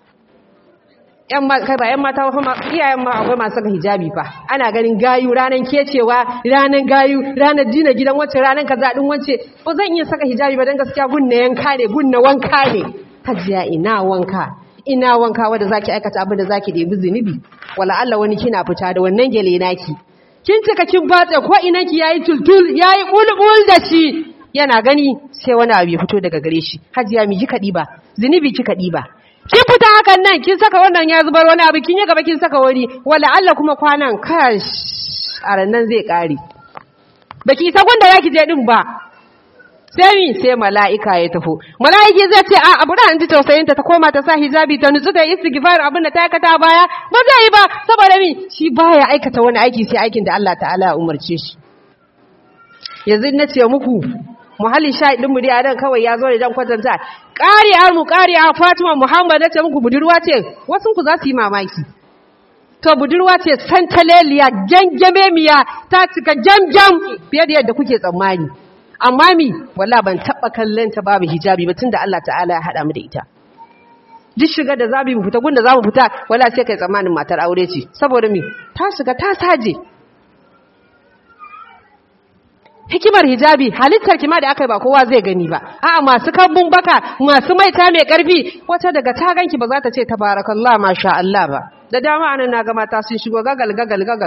C: yan ma kai ba yan mata fa iyayen ma akwai masu saka hijabi fa ana ganin gayu ranan kecewa ranan gayu ranan dina gidan wacce ranan kaza din wacce ba zan iya saka hijabi ba dan gaskiya gunna yanka ne gunna wanka ne hajiya ina wanka ina wanka wanda zaki aikata abin da zaki debi zinubi wala Allah wani kina fita da wannan gele naki kin cika kin batse ko inanki yayi tultul yayi bulbul da shi yana gani sai wani abu ya fito daga gare shi. Hajiya mi kika diba zinubi kika diba kin fita hakan nan kin saka wannan ya zubar wani abu kin yi gaba kin saka wani wala Allah kuma kwanan kash a rannan zai kare baki isa gunda yaki je din ba sai mi sai mala'ika ya tafi mala'iki zai ce a abu da an ji tausayin ta ta koma ta sa hijabi ta nutsu da istighfar abin da ta aikata baya ba zai yi ba saboda mi shi baya aikata wani aiki sai aikin da Allah ta'ala ya umarce shi. Yanzu na ce muku muhalli shahidin mu dai a dan kawai ya zo da dan kwatanta ƙari'ar mu ƙari'a Fatima Muhammad nace muku budurwa ce wasun ku za su yi mamaki to budurwa ce santaleliya gangamemiya ta cika jamjam fiye da yadda kuke tsammani amma mi wallahi ban taba kallon ta babu hijabi ba tunda Allah ta'ala ya hada mu da ita duk shiga da zabi mu fita gunda zamu fita wallahi sai kai tsammanin matar aure ce saboda mi ta shiga ta saje hikimar hijabi halittar kima da aka yi ba kowa zai gani ba a'a masu kambun baka masu maita mai karfi wata daga ta ganki ba za ta ce tabarakallah masha Allah ba da dama anan na ga mata sun shigo gagal gagal gagal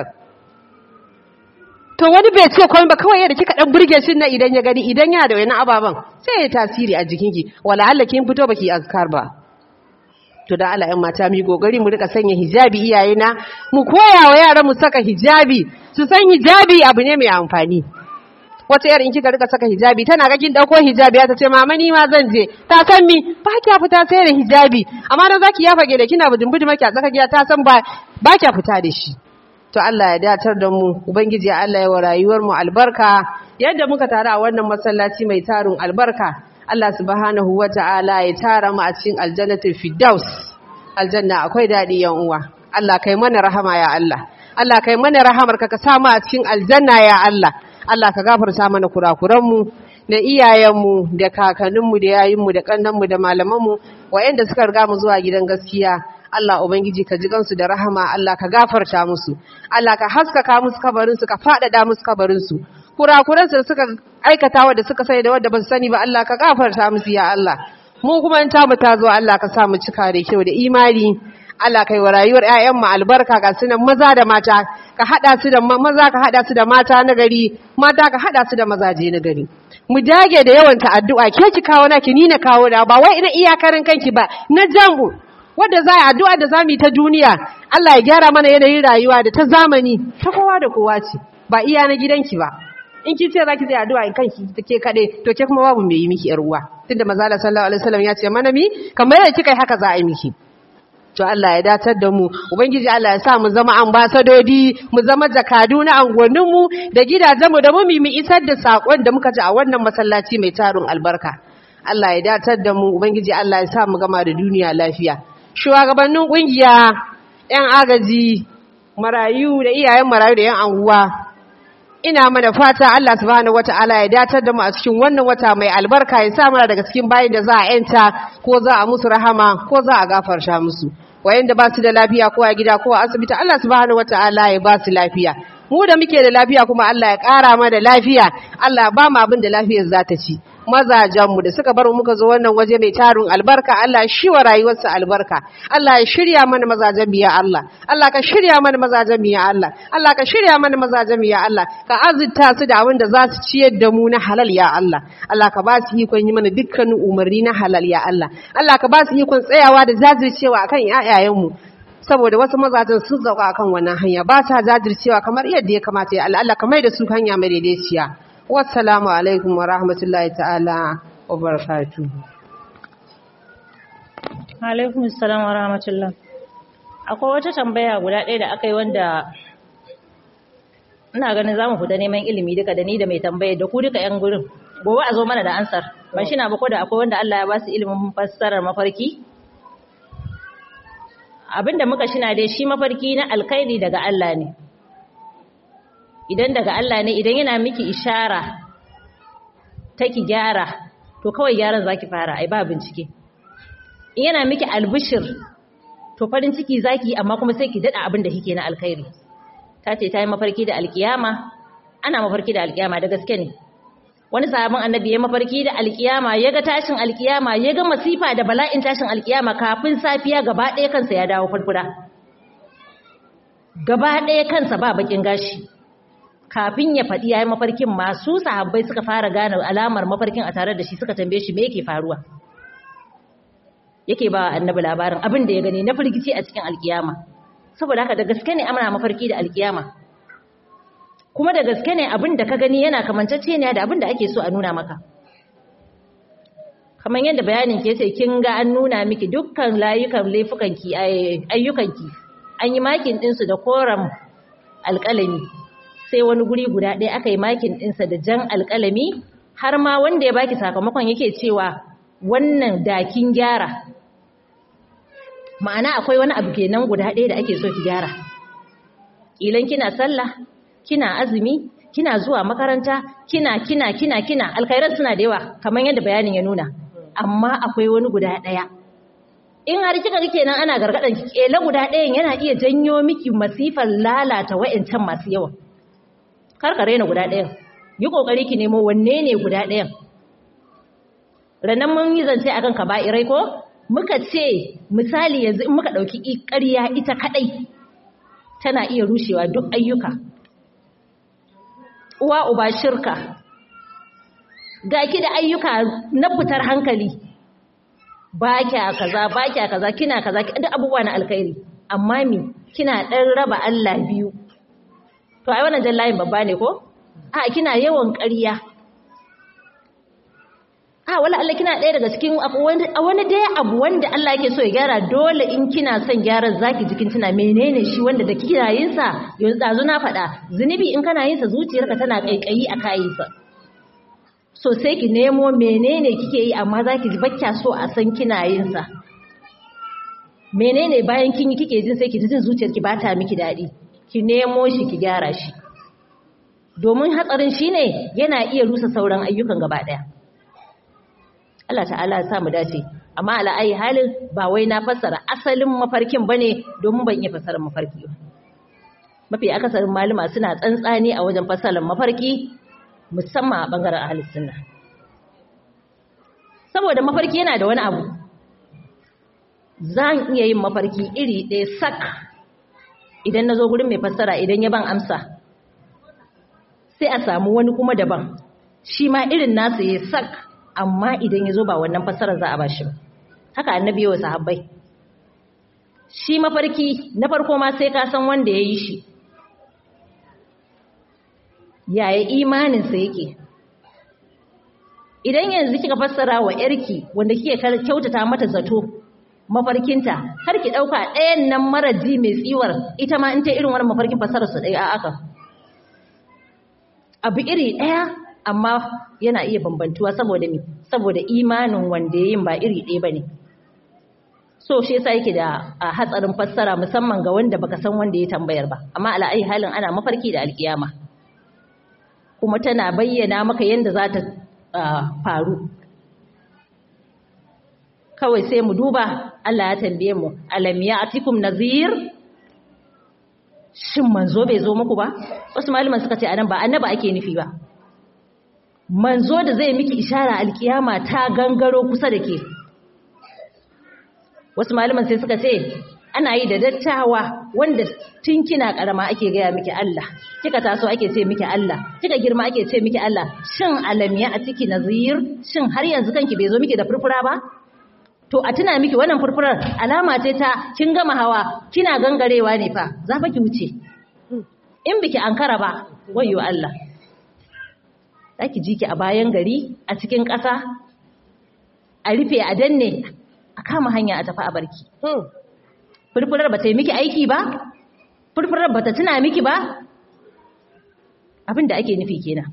C: to wani bai ce komai ba kawai yadda kika dan burge shi na idan ya gani idan yana da wani ababan sai ya tasiri a jikinki wala Allah kin fito baki azkar ba to da Allah ƴan mata mu gogari mu rika sanya hijabi iyayena mu koya wa yaran mu saka hijabi su san hijabi abu ne mai amfani. Wata yar in kika rika saka hijabi tana ga kin dauko hijabi ta ce mama ni ma zan je ta san mi ba kya fita sai da hijabi amma dan zaki ya fage da kina budin budin maki a tsaka giya ta san ba ba kya fita da shi to Allah ya datar da mu ubangiji Allah ya wa rayuwar mu albarka yadda muka tare a wannan masallaci mai tarun albarka Allah subhanahu wataala ya tara mu a cikin aljannatul firdaus aljanna akwai dadi yan uwa Allah kai mana rahama ya Allah Allah kai mana rahamar ka ka sa mu a cikin aljanna ya Allah Allah ka gafarta mana kurakuranmu da iyayenmu da kakanninmu da yayinmu da kannanmu da malamanmu wayanda suka riga mu zuwa gidan gaskiya Allah ubangiji ka ji gansu da rahama Allah ka gafarta musu Allah ka haskaka musu kabarin su ka fadada musu kabarin su kurakuran su suka aikata wanda suka sai da wanda ba su sani ba Allah ka gafarta musu ya Allah mu kuma in ta mu ta zo Allah ka sa mu cika da kyau da imani Allah kai wa rayuwar ƴaƴan mu albarka ga sunan maza da mata ka hada su da maza ka hada su da mata na gari mata ka hada su da mazaje na gari mu dage da yawan ta addu'a ke ki kawo naki ni na kawo da ba wai ina iyakarin kanki ba na jangu wanda za a addu'a da zamu yi ta duniya Allah ya gyara mana yanayin rayuwa da ta zamani ta kowa da kowa ce ba iya na gidanki ba in kin ce zaki tsaya addu'a in kanki take kade to ke kuma babu mai yi miki yar uwa tunda manzo Allah sallallahu alaihi wasallam ya ce mana mi kamar yadda kika yi haka za a yi miki to Allah ya datar da mu ubangiji Allah ya sa mu zama ambasadodi mu zama jakadu na angonin mu da gidajen mu da mu mu isar da sakon da muka ji a wannan masallaci mai tarun albarka Allah ya datar da mu ubangiji Allah ya sa mu gama da duniya lafiya shugabannin kungiya yan agaji marayu da iyayen marayu da yan anguwa ina mana fata Allah subhanahu wataala ya datar da mu a cikin wannan wata mai albarka ya sa mana daga cikin bayin da za a yanta ko za a musu rahama ko za a gafarta musu wayanda ba su da lafiya ko a gida ko a asibiti Allah subhanahu wataala ya ba su lafiya mu da muke da lafiya kuma Allah ya ƙara mana lafiya Allah ba mu abin da lafiyar za ta ci mazajenmu da suka bar muka zo wannan waje mai tarun albarka Allah ya shiwa rayuwarsa albarka Allah ya shirya mana mazajen biya Allah Allah ka shirya mana mazajen biya Allah Allah ka shirya mana mazajen biya Allah ka azurta su da abin da za su ciyar da mu na halal ya Allah Allah ka ba su ikon yi mana dukkanin umarni na halal ya Allah Allah ka ba su ikon tsayawa da jajircewa akan ƴaƴayenmu saboda wasu mazajen sun zauka akan wannan hanya ba sa jajircewa kamar yadda ya kamata ya Allah Allah ka mai da su hanya mai daidaiciya wassalamu alaikum wa rahmatullahi ta'ala wa barakatuhu.
A: Alaikum assalam wa rahmatullah. Akwai wata tambaya guda ɗaya da aka yi wanda ina ganin za mu fita neman ilimi duka da ni da mai tambaya da ku duka ‘yan gurin. Gobe a zo mana da ansar. Ba shi na bako da akwai wanda Allah ya ba su ilimin fassarar mafarki? Abinda muka shina dai shi mafarki na alkhairi daga Allah ne. Idan daga Allah ne idan yana miki ishara ta ki gyara to kawai gyaran zaki fara ai ba bincike in yana miki albishir to farin ciki zaki amma kuma sai ki dada abin da kike na alkhairi tace tayi mafarki da alkiyama ana mafarki da alkiyama da gaske ne wani sahabin annabi ya mafarki da alkiyama yaga tashin alkiyama yaga masifa da bala'in tashin alkiyama kafin safiya gaba ɗaya kansa ya dawo furfura gaba ɗaya kansa ba bakin gashi kafin ya faɗi yayin mafarkin masu sahabbai suka fara gane alamar mafarkin a tare da shi suka tambaye shi me yake faruwa yake ba annabi labarin abin da ya gani na firgici a cikin alkiyama saboda haka da gaske ne amana mafarki da alkiyama kuma da gaske ne abin da ka gani yana kamantacce ne da abin da ake so a nuna maka kamar yadda bayanin ke sai kin ga an nuna miki dukkan layukan laifukanki ayyukanki an yi makin ɗinsu da koren alƙalami sai wani guri guda ɗaya aka yi makin ɗinsa da jan alƙalami har ma wanda ya baki sakamakon yake cewa wannan dakin gyara ma'ana akwai wani abu kenan guda ɗaya da ake so ki gyara ilan kina sallah kina azumi kina zuwa makaranta kina kina kina kina alkhairan suna da yawa kamar yadda bayanin ya nuna amma akwai wani guda ɗaya in har kika ga kenan ana gargadan ki kela guda ɗayan yana iya janyo miki masifar lalata wa'ancan masu yawa karkare na guda ɗayan yi kokari ki nemo wanne ne guda ɗayan ranan mun yi zance akan kaba'irai ko muka ce misali yanzu in muka dauki ƙarya ita kadai tana iya rushewa duk ayyuka uwa uba shirka ga ki da ayyuka na fitar hankali ba kya kaza ba kya kaza kina kaza duk abubuwa na alkhairi amma mi kina dan raba Allah biyu to ai wannan jallayin babba ne ko a kina yawan ƙarya a wala Allah kina ɗaya daga cikin a wani dai abu wanda Allah yake so ya gyara dole in kina son gyaran zaki jikin tuna menene shi wanda da kina yin sa yanzu dazu na faɗa zunubi in kana yin sa zuciyarka tana kaikayi a kayin sa so sai ki nemo menene kike yi amma zaki ji bakka so a san kina yin sa menene bayan kin yi kike jin sai ki ji jin zuciyarki ba ta miki dadi ki nemo shi ki gyara shi domin hatsarin shine yana iya rusa sauran ayyukan gaba daya Allah ta'ala ya sa mu dace amma ala ayi halin ba wai na fassara asalin mafarkin bane domin ban iya fassarar mafarki ba mafi akasarin malama suna tsantsani a wajen fassarar mafarki musamman a bangaren ahlus sunna saboda mafarki yana da wani abu zan iya yin mafarki iri ɗaya sak idan nazo gurin mai fassara idan ya ban amsa sai a samu wani kuma daban shi ma irin nasu ya sak amma idan ya zo ba wannan fassarar za a ba shi ba haka annabi yawa sahabbai shi mafarki na farko ma sai ka san wanda ya yi shi yaya imaninsa yake idan yanzu kika fassara wa yarki wanda kike kyautata mata zato mafarkinta har ki dauka ɗayan nan mara ji mai tsiwar ita ma in ta irin wannan mafarkin fassarar su ɗaya aka abu iri ɗaya amma yana iya bambantuwa saboda me saboda imanin wanda yayin ba iri ɗaya bane so shi yasa yake da hatsarin fassara musamman ga wanda baka san wanda ya tambayar ba amma ala ai halin ana mafarki da alkiyama kuma tana bayyana maka yanda za ta faru kawai sai mu duba Allah ya tambaye mu alam ya'tikum nazir shin manzo bai zo muku ba wasu malaman suka ce anan ba annaba ake nufi ba manzo da zai miki ishara alkiyama ta gangaro kusa da ke wasu malaman sai suka ce ana yi da dattawa wanda tun kina karama ake gaya miki Allah kika taso ake ce miki Allah kika girma ake ce miki Allah shin alam ya atiki nazir shin har yanzu kanki bai zo miki da furfura ba to a tuna miki wannan furfurar alama ce ta kin gama hawa kina gangarewa ne fa za fa ki wuce in biki ankara ba wayyo Allah zaki ji ki a bayan gari a cikin ƙasa a rufe a danne a kama hanya a tafi a barki furfurar ba ta yi miki aiki ba furfurar ba ta tuna miki ba abin da ake nufi kenan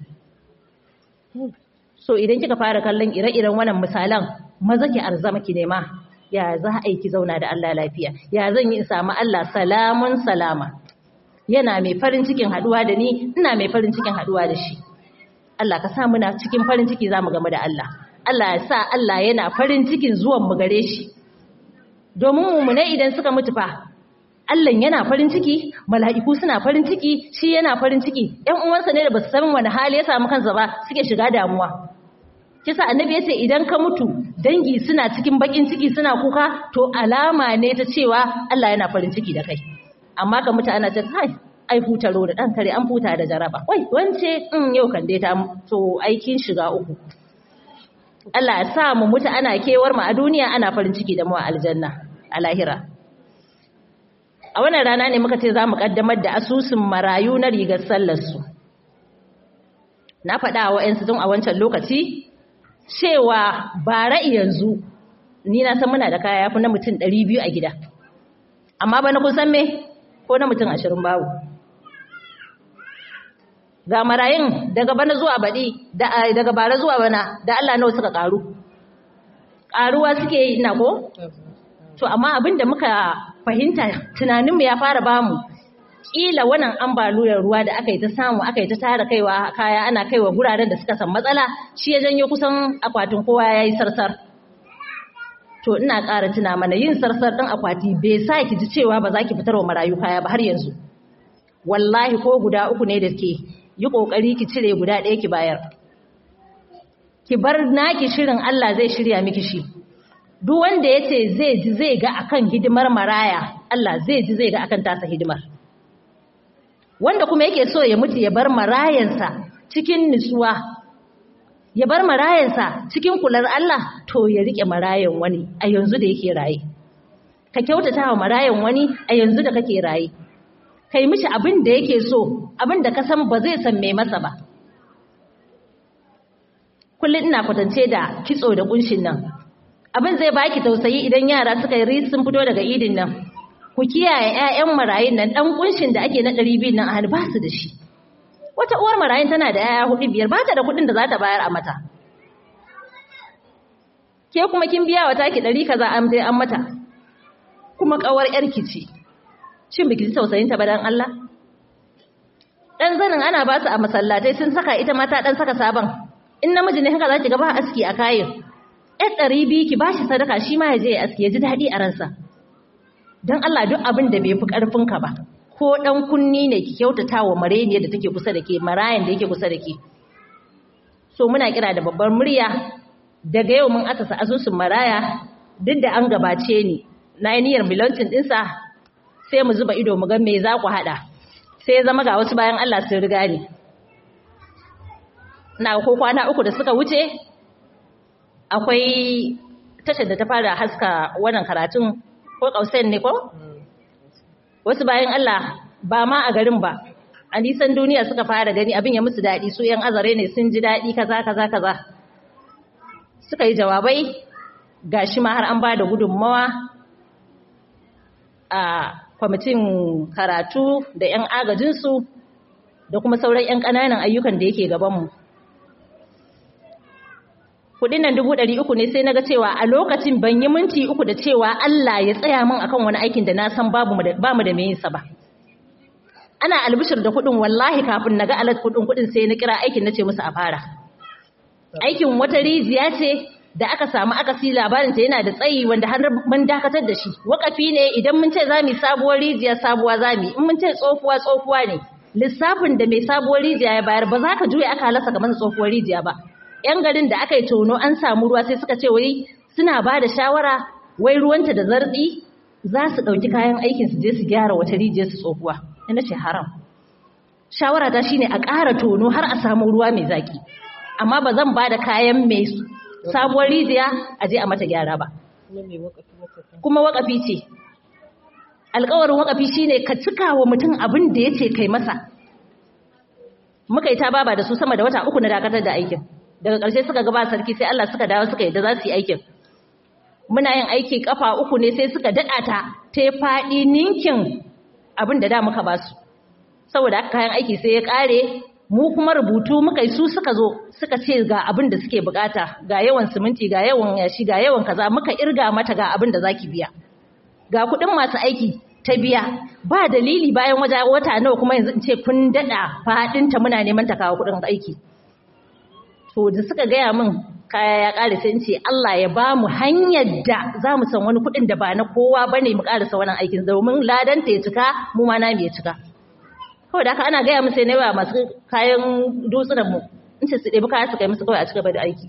A: so idan kika fara kallon ire-iren wannan misalan maza ki arzama ki nema ya za a yi ki zauna da Allah lafiya ya zan yi in samu Allah salamun salama yana mai farin cikin haduwa da ni ina mai farin cikin haduwa da shi Allah ka sa muna cikin farin ciki zamu game da Allah Allah ya sa Allah yana farin cikin zuwan mu gare shi domin mu'minai idan suka mutu fa Allah yana farin ciki mala'iku suna farin ciki shi yana farin ciki ƴan uwansa ne da basu san wani hali ya samu kansa ba suke shiga damuwa kisa annabi yace idan ka mutu dangi suna cikin bakin ciki suna kuka to alama ne ta cewa Allah yana farin ciki da kai amma ka mutu ana ce kai ai hutaro da ɗan kare an huta da jaraba wai wance in yau kan dai ta to aikin shiga uku Allah ya sa mu mutu ana kewar mu a duniya ana farin ciki da mu a aljanna a lahira a wannan rana ne muka ce za mu kaddamar da asusun marayu na rigar sallar su na faɗa wa ƴan tun a wancan lokaci cewa bara yanzu ni na san muna da kaya yafi na mutum ɗari biyu a gida amma ba na kusan me ko na mutum ashirin babu ga marayun daga bana zuwa baɗi daga bara zuwa bana da Allah nawa suka ƙaru ƙaruwa suke yi ina ko to amma abin da muka fahimta tunaninmu ya fara bamu ƙila wannan ambaliyar ruwa da aka yi ta samu aka yi ta tara kaiwa kaya ana kaiwa guraren da suka san matsala shi ya janyo kusan akwatin kowa ya yi sarsar to ina ƙara tuna mana yin sarsar ɗin akwati bai sa ki ji cewa ba za ki fitar wa marayu kaya ba har yanzu wallahi ko guda uku ne da ke yi ƙoƙari ki cire guda ɗaya ki bayar ki bar naki shirin Allah zai shirya miki shi duk wanda ya ce zai ji zai ga akan hidimar maraya Allah zai ji zai ga akan tasa hidimar wanda kuma yake so ya mutu ya bar marayansa cikin nutsuwa ya bar marayansa cikin kular Allah to ya rike marayan wani a yanzu da yake raye ka kyautata wa marayan wani a yanzu da kake raye kai mishi abin da yake so abin da ka san ba zai san me masa ba kullum ina kwatance da kitso da kunshin nan abin zai baki tausayi idan yara suka yi sun fito daga idin nan ku kiyaye ƴaƴan marayun nan dan kunshin da ake na ɗari biyu nan a hannu ba su da shi wata uwar marayun tana da ƴaƴa hudu biyar ba ta da kuɗin da za ta bayar a mata ke kuma kin biya wa taki ɗari kaza an dai an mata kuma ƙawar ƴarki ce shin biki ji tausayin ta ba dan Allah dan zanin ana ba su a masallatai sun saka ita mata dan saka sabon in namiji ne haka zaki ga ba aski a kayan ɗan ɗari biyu ki bashi sadaka shi ma ya je ya aski ya ji daɗi a ransa dan Allah duk abin da bai fi ƙarfin ka ba ko dan kunni ne ki kyautata wa mareniyar da take kusa da ke marayan da yake kusa da ke so muna kira da babbar murya daga yau mun asasa asusun maraya duk da an gabace ni na yi niyyar milancin ɗinsa sai mu zuba ido mu ga me za ku haɗa sai ya zama ga wasu bayan Allah sun riga ni na ko kwana uku da suka wuce akwai tashar da ta fara haska wannan karatun ko kausen ne ko wasu bayan Allah ba ma a garin ba a nisan duniya suka fara gani abin ya musu daɗi su yan azare ne sun ji daɗi kaza kaza kaza suka yi jawabai gashi ma har an ba da gudunmawa a kwamitin karatu da 'yan agajinsu da kuma sauran 'yan ƙananan ayyukan da yake gabanmu. Kudin nan dubu ɗari uku ne sai na ga cewa a lokacin ban yi minti uku da cewa Allah ya tsaya min akan wani aikin da na san ba mu da mai yinsa ba. Ana albishir da kudin wallahi kafin na ga alat kudin kudin sai na kira aikin na ce musu a fara. Aikin wata rijiya ce da aka samu akasi labarinta yana da tsayi wanda har mun dakatar da shi wakafi ne idan mun ce za mu sabuwar rijiya sabuwa za mu in mun ce tsofuwa tsofuwa ne lissafin da mai sabuwar rijiya ya bayar ba za ka juya aka halasa kamar tsofuwar rijiya ba yan garin da aka yi tono an samu ruwa sai suka ce wai suna ba da shawara wai ruwanta da zartsi za su ɗauki kayan aikin su je su gyara wata rijiyar su tsofuwa ina ce haram shawara ta shine a ƙara tono har a samu ruwa mai zaki amma ba zan ba da kayan mai sabuwar rijiya a je a mata gyara ba kuma wakafi ce alƙawarin wakafi shine ka cika wa mutum abin da yace kai masa muka yi ta baba da su sama da wata uku na dakatar da aikin daga ƙarshe suka gaba sarki sai Allah suka dawo suka yadda za su yi aikin muna yin aiki kafa uku ne sai suka daɗa ta ta faɗi ninkin abin da da muka ba su saboda haka kayan aiki sai ya ƙare mu kuma rubutu muka yi su suka zo suka ce ga abin da suke bukata ga yawan siminti ga yawan yashi ga yawan kaza muka irga mata ga abin da zaki biya ga kudin masu aiki ta biya ba dalili bayan waje wata nawa kuma yanzu in ce kun dada fadin ta muna neman ta kawo kudin aiki to da suka gaya min kaya ya kare sai in ce Allah ya ba mu hanyar da za mu san wani kudin da ba na kowa bane mu karasa wannan aikin domin ladan ta ya cika mu ma na mu ya cika kawai da haka ana gaya musu ne ba masu kayan dutsunan mu in ce su ɗebi kaya su kai musu kawai a cigaba da aiki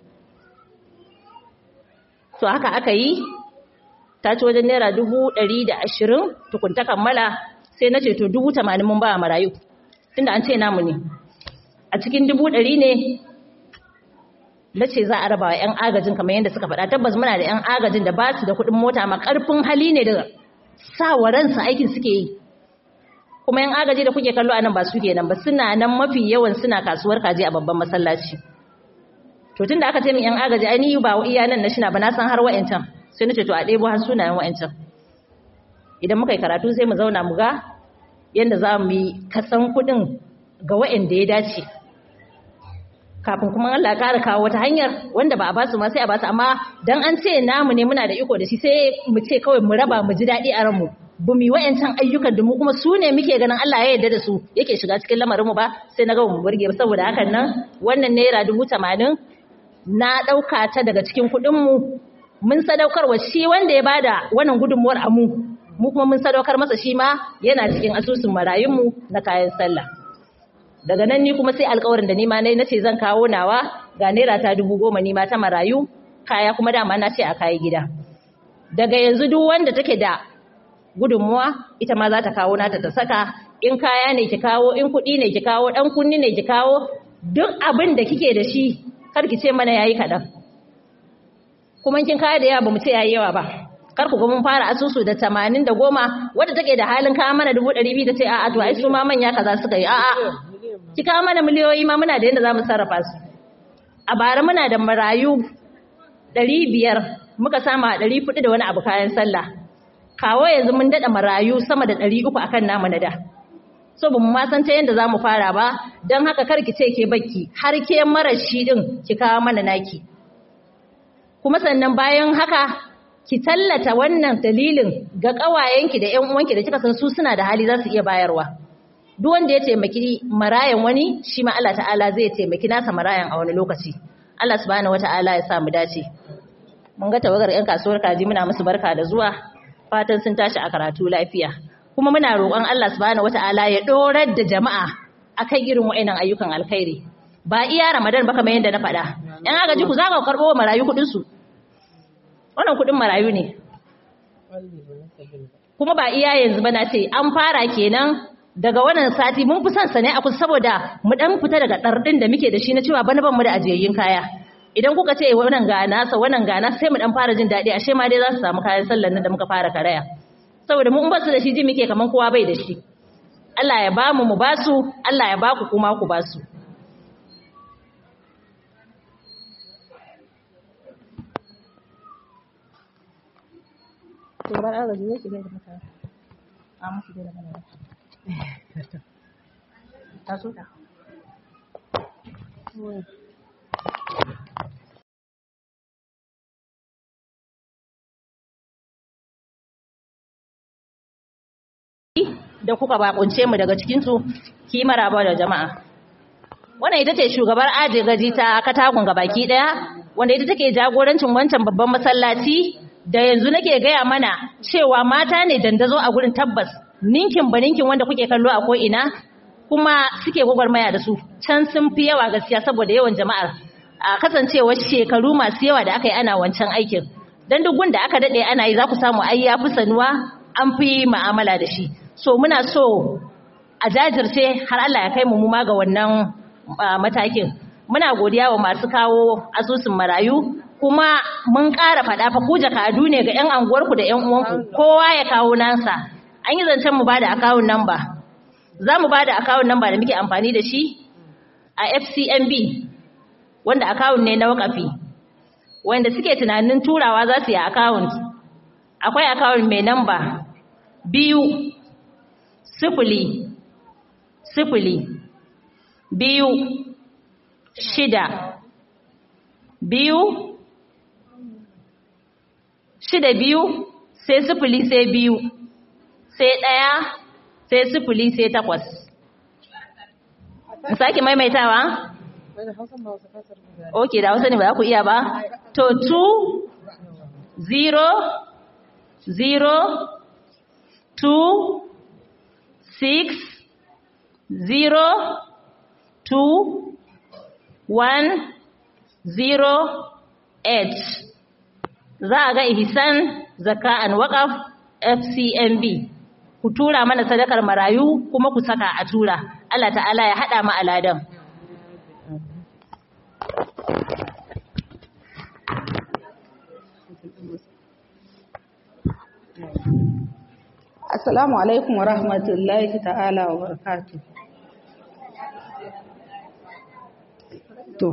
A: to haka aka yi ta ci wajen naira dubu ɗari da ashirin tukun ta kammala sai na ce to dubu tamanin mun ba marayu tunda an ce namu ne a cikin dubu ɗari ne na ce za a raba wa 'yan agajin kamar yadda suka faɗa tabbas muna da 'yan agajin da ba su da kuɗin mota ma ƙarfin hali ne da sa wa ransa aikin suke yi kuma 'yan agaji da kuke kallo a nan ba su ke nan ba suna nan mafi yawan suna kasuwar kaji a babban masallaci to tun da aka ce min 'yan agaji ai ni ba iya nan na shina ba na san har wa'ancan sai na ce to a ɗebo har sunayen wa'ancan idan muka yi karatu sai mu zauna mu ga yadda za mu yi kasan kuɗin ga wa'anda ya dace kafin kuma Allah ya ƙara kawo wata hanyar wanda ba a basu ma sai a basu amma dan an ce namu ne muna da iko da shi sai mu ce kawai mu raba mu ji daɗi a ranmu bu mu wayancan ayyukan da mu kuma su ne muke ganin Allah ya yarda da su yake shiga cikin lamarin mu ba sai na ga mu burge saboda hakan nan wannan naira dubu tamanin na ɗauka ta daga cikin kuɗin mu mun sadaukarwa shi wanda ya bada wannan gudunmuwar a mu mu kuma mun sadaukar masa shi ma yana cikin asusun marayun mu na kayan sallah daga nan ni kuma sai alƙawarin da ni ma nayi nace zan kawo nawa ga naira ta dubu goma ni ma ta marayu kaya kuma dama na ce a kayi gida daga yanzu duk wanda take da gudunmuwa ita ma za ta kawo nata ta saka in kaya ne ki kawo in kuɗi ne ki kawo ɗan kunni ne ki kawo duk abin da kike da shi kar ki ce mana yayi kaɗan kuma kin kaya da yawa ba mu ce yayi yawa ba kar ku ga mun fara asusu da tamanin da goma wadda take da halin kawo mana dubu ɗari biyu ta ce a'a to ai su ma manya kaza suka yi a'a ki kawo mana miliyoyi ma muna da yadda za mu sarrafa su a bara muna da marayu ɗari biyar muka sama a ɗari fudu da wani abu kayan sallah kawo yanzu mun daɗa marayu sama da ɗari uku akan namu na da so ba mu ma san ta yadda za mu fara ba don haka kar ki ce ke bakki har ke mara shi ɗin ki kawo mana naki kuma sannan bayan haka ki tallata wannan dalilin ga ƙawayenki da ƴan uwanki da kika san su suna da hali za su iya bayarwa duk wanda ya taimaki marayan wani shi ma Allah ta'ala zai taimaki nasa marayan a wani lokaci Allah subhanahu wata'ala ya sa mu dace mun ga tawagar ƴan kasuwar kaji muna musu barka da zuwa fatan sun tashi a karatu lafiya kuma muna roƙon Allah subhanahu wata'ala ya dorar da jama'a akan irin wa'annan ayyukan alkhairi ba iya Ramadan ba kamar yadda na faɗa ƴan agaji ku zaka karɓo marayu kuɗin su wannan kuɗin marayu ne kuma ba iya yanzu ba na ce an fara kenan daga wannan sati mun fi son sa ne a kusa saboda mu dan fita daga ɗarɗin da muke da shi na cewa bana ban mu da ajiyayyun kaya idan kuka ce wannan ga nasa wannan ga nasa sai mu dan fara jin daɗi ashe ma dai za su samu kayan sallar nan da muka fara karaya saboda mu in ba su da shi ji muke kaman kowa bai da shi Allah ya ba mu mu ba su Allah ya ba ku kuma ku ba su to bar agaji zai shiga da mutane a musu da magana ta so ta da kuka bakunce mu daga cikinsu ki maraba da jama'a wannan ita ce shugabar agaji ta Katagun gabaki daya wanda ita take jagorancin wancan babban masallaci da yanzu nake gaya mana cewa mata ne dandazo a gurin tabbas ninkin ba ninkin wanda kuke kallo a ko'ina kuma suke gwagwarmaya da su can sun fi yawa gaskiya saboda yawan jama'ar a kasancewar shekaru masu yawa da aka yi ana wancan aikin don duk gunda aka daɗe ana yi za ku samu ai ya fi sanuwa an fi ma'amala da shi so muna so a jajirce har Allah ya kai mu ma ga wannan matakin muna godiya wa masu kawo asusun marayu kuma mun ƙara faɗa fa ku jakadu ne ga 'yan anguwarku da 'yan uwanku kowa ya kawo nasa an yi zancen mu ba da akawun namba za mu ba da akawun namba da muke amfani da shi a F C M B wanda akawun ne na wakafi wanda suke tunanin turawa za su yi akawun akwai akawun mai namba biyu sifili sifili biyu shida biyu shida biyu sai sifili sai biyu sai ɗaya sai sifili sai takwas. In sake maimaitawa? Ok, da hausa ne ba za ku iya ba? To, two, zero, zero, two, six, zero, two, one, zero, eight. Za a ga Ihsan Zaka and Waqaf F C M B. ku tura mana sadakar marayu kuma ku saka a tura. Allah ta'ala ya haɗa mu aladan.
D: Assalamu alaikum wa rahmatullahi ta'ala wa barakatuh. To,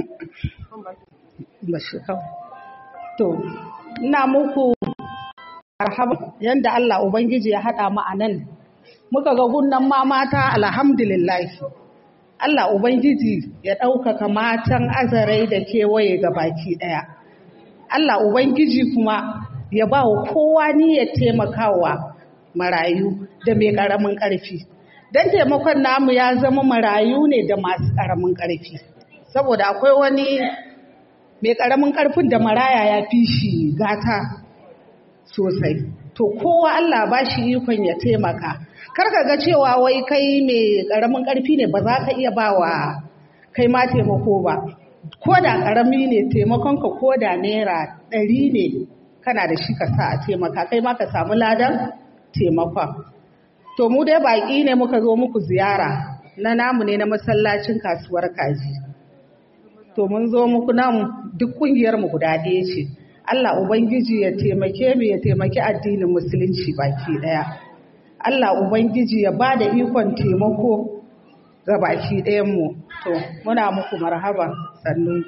D: to, ina muku marhaba yanda Allah Ubangiji ya haɗa mu a nan. Muka ga gunnan ma mata alhamdulillah. Allah Ubangiji ya ɗaukaka matan Azarai da kewaye ga baki ɗaya. Allah Ubangiji kuma ya ba wa kowa niyyar taimakawa marayu da mai ƙaramin ƙarfi. Don taimakon namu ya zama marayu ne da masu ƙaramin ƙarfi. Saboda akwai wani mai ƙaramin ƙarfin da maraya ya fi shi gata sosai. To kowa Allah ba shi ikon ya taimaka. Karka ga cewa wai kai mai ƙaramin ƙarfi ne ba za ka iya ba wa kai ma taimako ba. Ko da ƙarami ne taimakonka ko da naira ɗari ne kana da shi ka sa a taimaka kai ma ka samu ladan taimakon. To mu dai baƙi ne muka zo muku ziyara na namu ne na masallacin kasuwar kaji. To mun zo muku nan duk ƙungiyar mu guda ɗaya ce. Allah Ubangiji ya taimake mu ya taimaki addinin musulunci baki ɗaya. Allah Ubangiji ya ba da ikon taimako ga baki ɗayan mu. To muna muku marhaba sannu.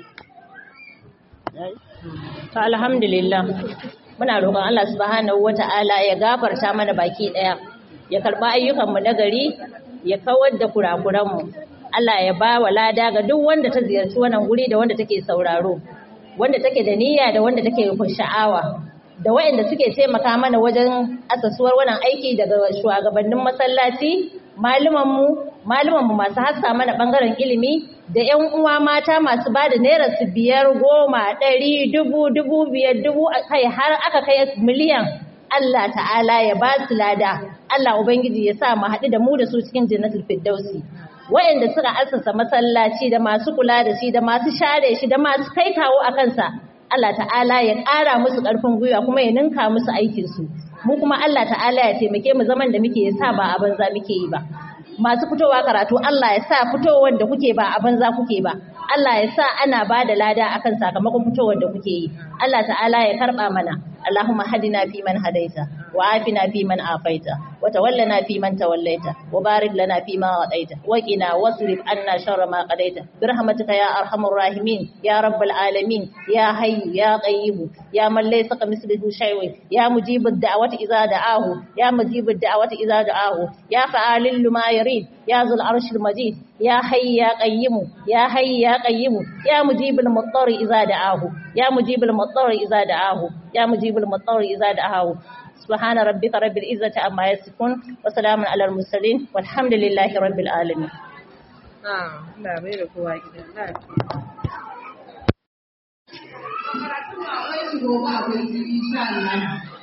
A: To alhamdulillah. Muna roƙon Allah subhanahu wata'ala ya gafarta mana baki ɗaya, ya karɓa ayyukanmu na gari, ya kawar da kurakuranmu. Allah ya ba wa lada ga duk wanda ta ziyarci wannan guri da wanda take sauraro, wanda take da niyya da wanda take sha'awa, da waɗanda suke taimaka mana wajen asasuwar wannan aiki daga shugabannin masallaci, malumanmu, malumanmu masu haska mana ɓangaren ilimi, da ƴan uwa mata masu ba da naira su biyar, goma, ɗari, dubu, dubu biyar, dubu kai har aka kai miliyan. Allah ta'ala ya ba su lada. Allah Ubangiji ya sa mu haɗu da mu da su cikin jannatul firdausi. Waɗanda suka assasa masallaci da masu kula da shi da masu share shi da masu kai kawo a kansa, Allah ta'ala ya ƙara musu ƙarfin gwiwa kuma ya ninka musu aikinsu. Mu kuma Allah ta'ala ya taimake mu zaman da muke ya sa ba a banza muke yi ba. Masu fitowa karatu Allah ya sa fitowar da kuke ba a banza kuke ba. Allah ya sa ana ba da lada akan sakamakon fitowar da kuke yi. Allah ta'ala ya karɓa mana. Allahumma hadina fi man hadaita wa afina fi man afaita wa tawallana fi man tawallaita wa barik lana fi ma qadaita wa qina wasrif anna sharra ma qadaita bi rahmatika ya arhamar rahimin ya rabbal alamin ya hayyu ya qayyum ya man laysa kamithlihi shay'un ya mujibud da'wati idza da'ahu ya mujibud da'wati idza da'ahu ya fa'alil lima yurid ya zul arshil majid ya hayyu ya qayyum ya hayyu ya qayyum ya mujibul muttarri idza da'ahu ya mujibul muttarri idza da'ahu ya mujibul muttarri idza da'ahu subhana rabbika rabbil izzati amma yasifun wa salamun alal mursalin walhamdulillahi rabbil alamin.
C: Ah, Allah bai da kowa gidan lafiya.